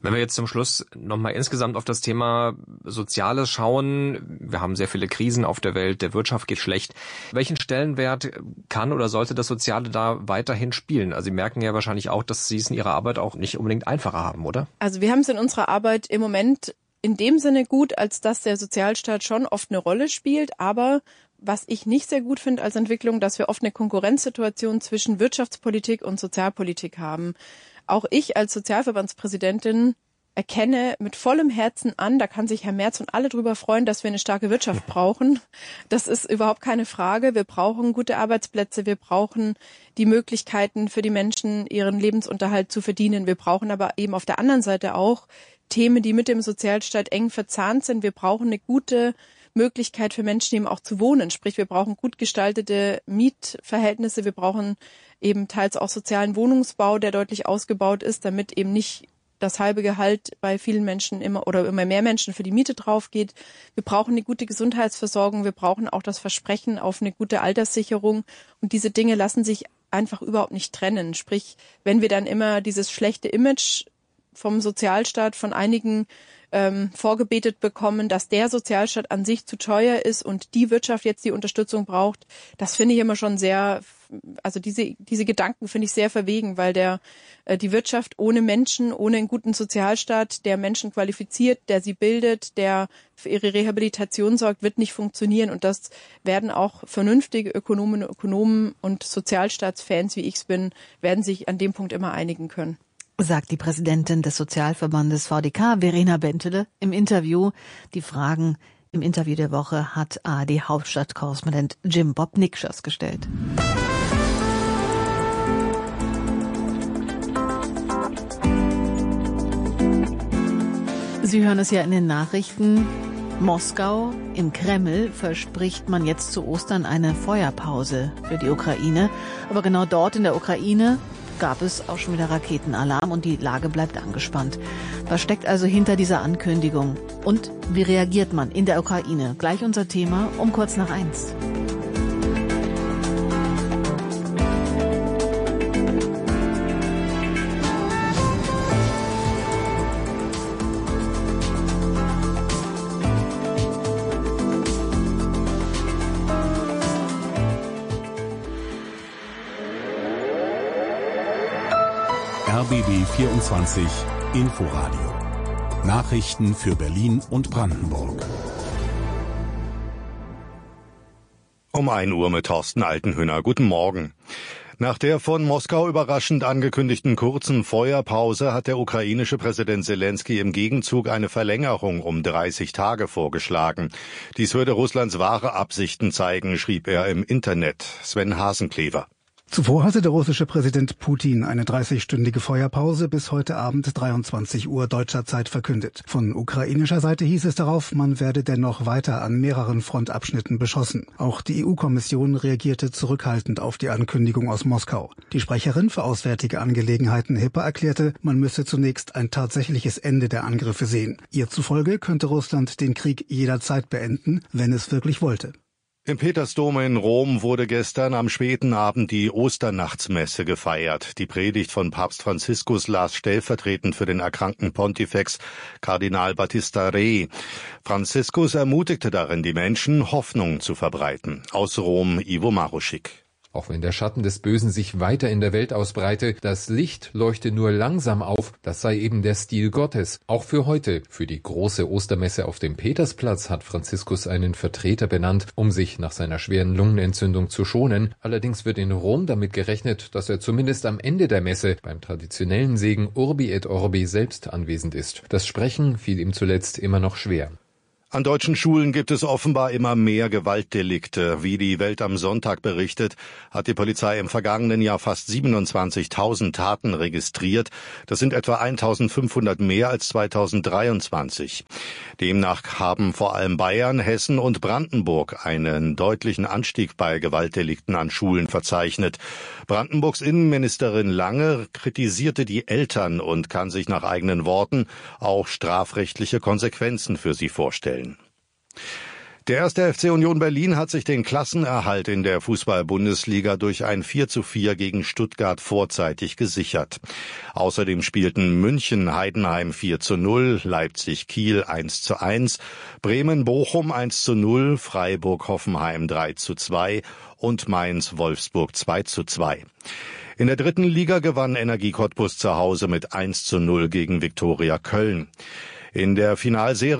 Wenn wir jetzt zum Schluss nochmal insgesamt auf das Thema Soziales schauen, wir haben sehr viele Krisen auf der Welt, der Wirtschaft geht schlecht. Welchen Stellenwert kann oder sollte das Soziale da weiterhin spielen? Also Sie merken ja wahrscheinlich auch, dass Sie es in Ihrer Arbeit auch nicht unbedingt einfacher haben, oder? Also wir haben es in unserer Arbeit im Moment in dem Sinne gut, als dass der Sozialstaat schon oft eine Rolle spielt, aber was ich nicht sehr gut finde als Entwicklung, dass wir oft eine Konkurrenzsituation zwischen Wirtschaftspolitik und Sozialpolitik haben. Auch ich als Sozialverbandspräsidentin erkenne mit vollem Herzen an, da kann sich Herr Merz und alle drüber freuen, dass wir eine starke Wirtschaft brauchen. Das ist überhaupt keine Frage. Wir brauchen gute Arbeitsplätze, wir brauchen die Möglichkeiten für die Menschen, ihren Lebensunterhalt zu verdienen. Wir brauchen aber eben auf der anderen Seite auch Themen, die mit dem Sozialstaat eng verzahnt sind. Wir brauchen eine gute Möglichkeit für Menschen eben auch zu wohnen. Sprich, wir brauchen gut gestaltete Mietverhältnisse. Wir brauchen eben teils auch sozialen Wohnungsbau, der deutlich ausgebaut ist, damit eben nicht das halbe Gehalt bei vielen Menschen immer mehr Menschen für die Miete drauf geht. Wir brauchen eine gute Gesundheitsversorgung. Wir brauchen auch das Versprechen auf eine gute Alterssicherung. Und diese Dinge lassen sich einfach überhaupt nicht trennen. Sprich, wenn wir dann immer dieses schlechte Image vom Sozialstaat von einigen vorgebetet bekommen, dass der Sozialstaat an sich zu teuer ist und die Wirtschaft jetzt die Unterstützung braucht, das finde ich immer schon sehr, also diese Gedanken finde ich sehr verwegen, weil die Wirtschaft ohne Menschen, ohne einen guten Sozialstaat, der Menschen qualifiziert, der sie bildet, der für ihre Rehabilitation sorgt, wird nicht funktionieren. Und das werden auch vernünftige Ökonominnen und Ökonomen und Sozialstaatsfans, wie ich es bin, werden sich an dem Punkt immer einigen können. Sagt die Präsidentin des Sozialverbandes VDK, Verena Bentele, im Interview. Die Fragen im Interview der Woche hat ARD-Hauptstadtkorrespondent Jim Bob Nikschers gestellt. Sie hören es ja in den Nachrichten. Moskau, im Kreml, verspricht man jetzt zu Ostern eine Feuerpause für die Ukraine. Aber genau dort in der Ukraine gab es auch schon wieder Raketenalarm und die Lage bleibt angespannt. Was steckt also hinter dieser Ankündigung? Und wie reagiert man in der Ukraine? Gleich unser Thema um 1:15.
RBB 24 Inforadio. Nachrichten für Berlin und Brandenburg.
Um 1 Uhr mit Thorsten Altenhöhner. Guten Morgen. Nach der von Moskau überraschend angekündigten kurzen Feuerpause hat der ukrainische Präsident Selenskyj im Gegenzug eine Verlängerung um 30 Tage vorgeschlagen. Dies würde Russlands wahre Absichten zeigen, schrieb er im Internet. Sven Hasenklever.
Zuvor hatte der russische Präsident Putin eine 30-stündige Feuerpause bis heute Abend 23 Uhr deutscher Zeit verkündet. Von ukrainischer Seite hieß es darauf, man werde dennoch weiter an mehreren Frontabschnitten beschossen. Auch die EU-Kommission reagierte zurückhaltend auf die Ankündigung aus Moskau. Die Sprecherin für Auswärtige Angelegenheiten Hipper erklärte, man müsse zunächst ein tatsächliches Ende der Angriffe sehen. Ihr zufolge könnte Russland den Krieg jederzeit beenden, wenn es wirklich wollte.
Im Petersdom in Rom wurde gestern am späten Abend die Osternachtsmesse gefeiert. Die Predigt von Papst Franziskus las stellvertretend für den erkrankten Pontifex Kardinal Battista Re. Franziskus ermutigte darin die Menschen, Hoffnung zu verbreiten. Aus Rom Ivo Maruschik.
Auch wenn der Schatten des Bösen sich weiter in der Welt ausbreite, das Licht leuchte nur langsam auf, das sei eben der Stil Gottes. Auch für heute, für die große Ostermesse auf dem Petersplatz, hat Franziskus einen Vertreter benannt, um sich nach seiner schweren Lungenentzündung zu schonen. Allerdings wird in Rom damit gerechnet, dass er zumindest am Ende der Messe beim traditionellen Segen Urbi et Orbi selbst anwesend ist. Das Sprechen fiel ihm zuletzt immer noch schwer.
An deutschen Schulen gibt es offenbar immer mehr Gewaltdelikte. Wie die Welt am Sonntag berichtet, hat die Polizei im vergangenen Jahr fast 27.000 Taten registriert. Das sind etwa 1.500 mehr als 2023. Demnach haben vor allem Bayern, Hessen und Brandenburg einen deutlichen Anstieg bei Gewaltdelikten an Schulen verzeichnet. Brandenburgs Innenministerin Lange kritisierte die Eltern und kann sich nach eigenen Worten auch strafrechtliche Konsequenzen für sie vorstellen. Der erste FC Union Berlin hat sich den Klassenerhalt in der Fußball-Bundesliga durch ein 4:4 gegen Stuttgart vorzeitig gesichert. Außerdem spielten München Heidenheim 4:0, Leipzig Kiel 1:1, Bremen Bochum 1:0, Freiburg Hoffenheim 3:2 und Mainz Wolfsburg 2:2. In der dritten Liga gewann Energie Cottbus zu Hause mit 1:0 gegen Viktoria Köln. In der Finalserie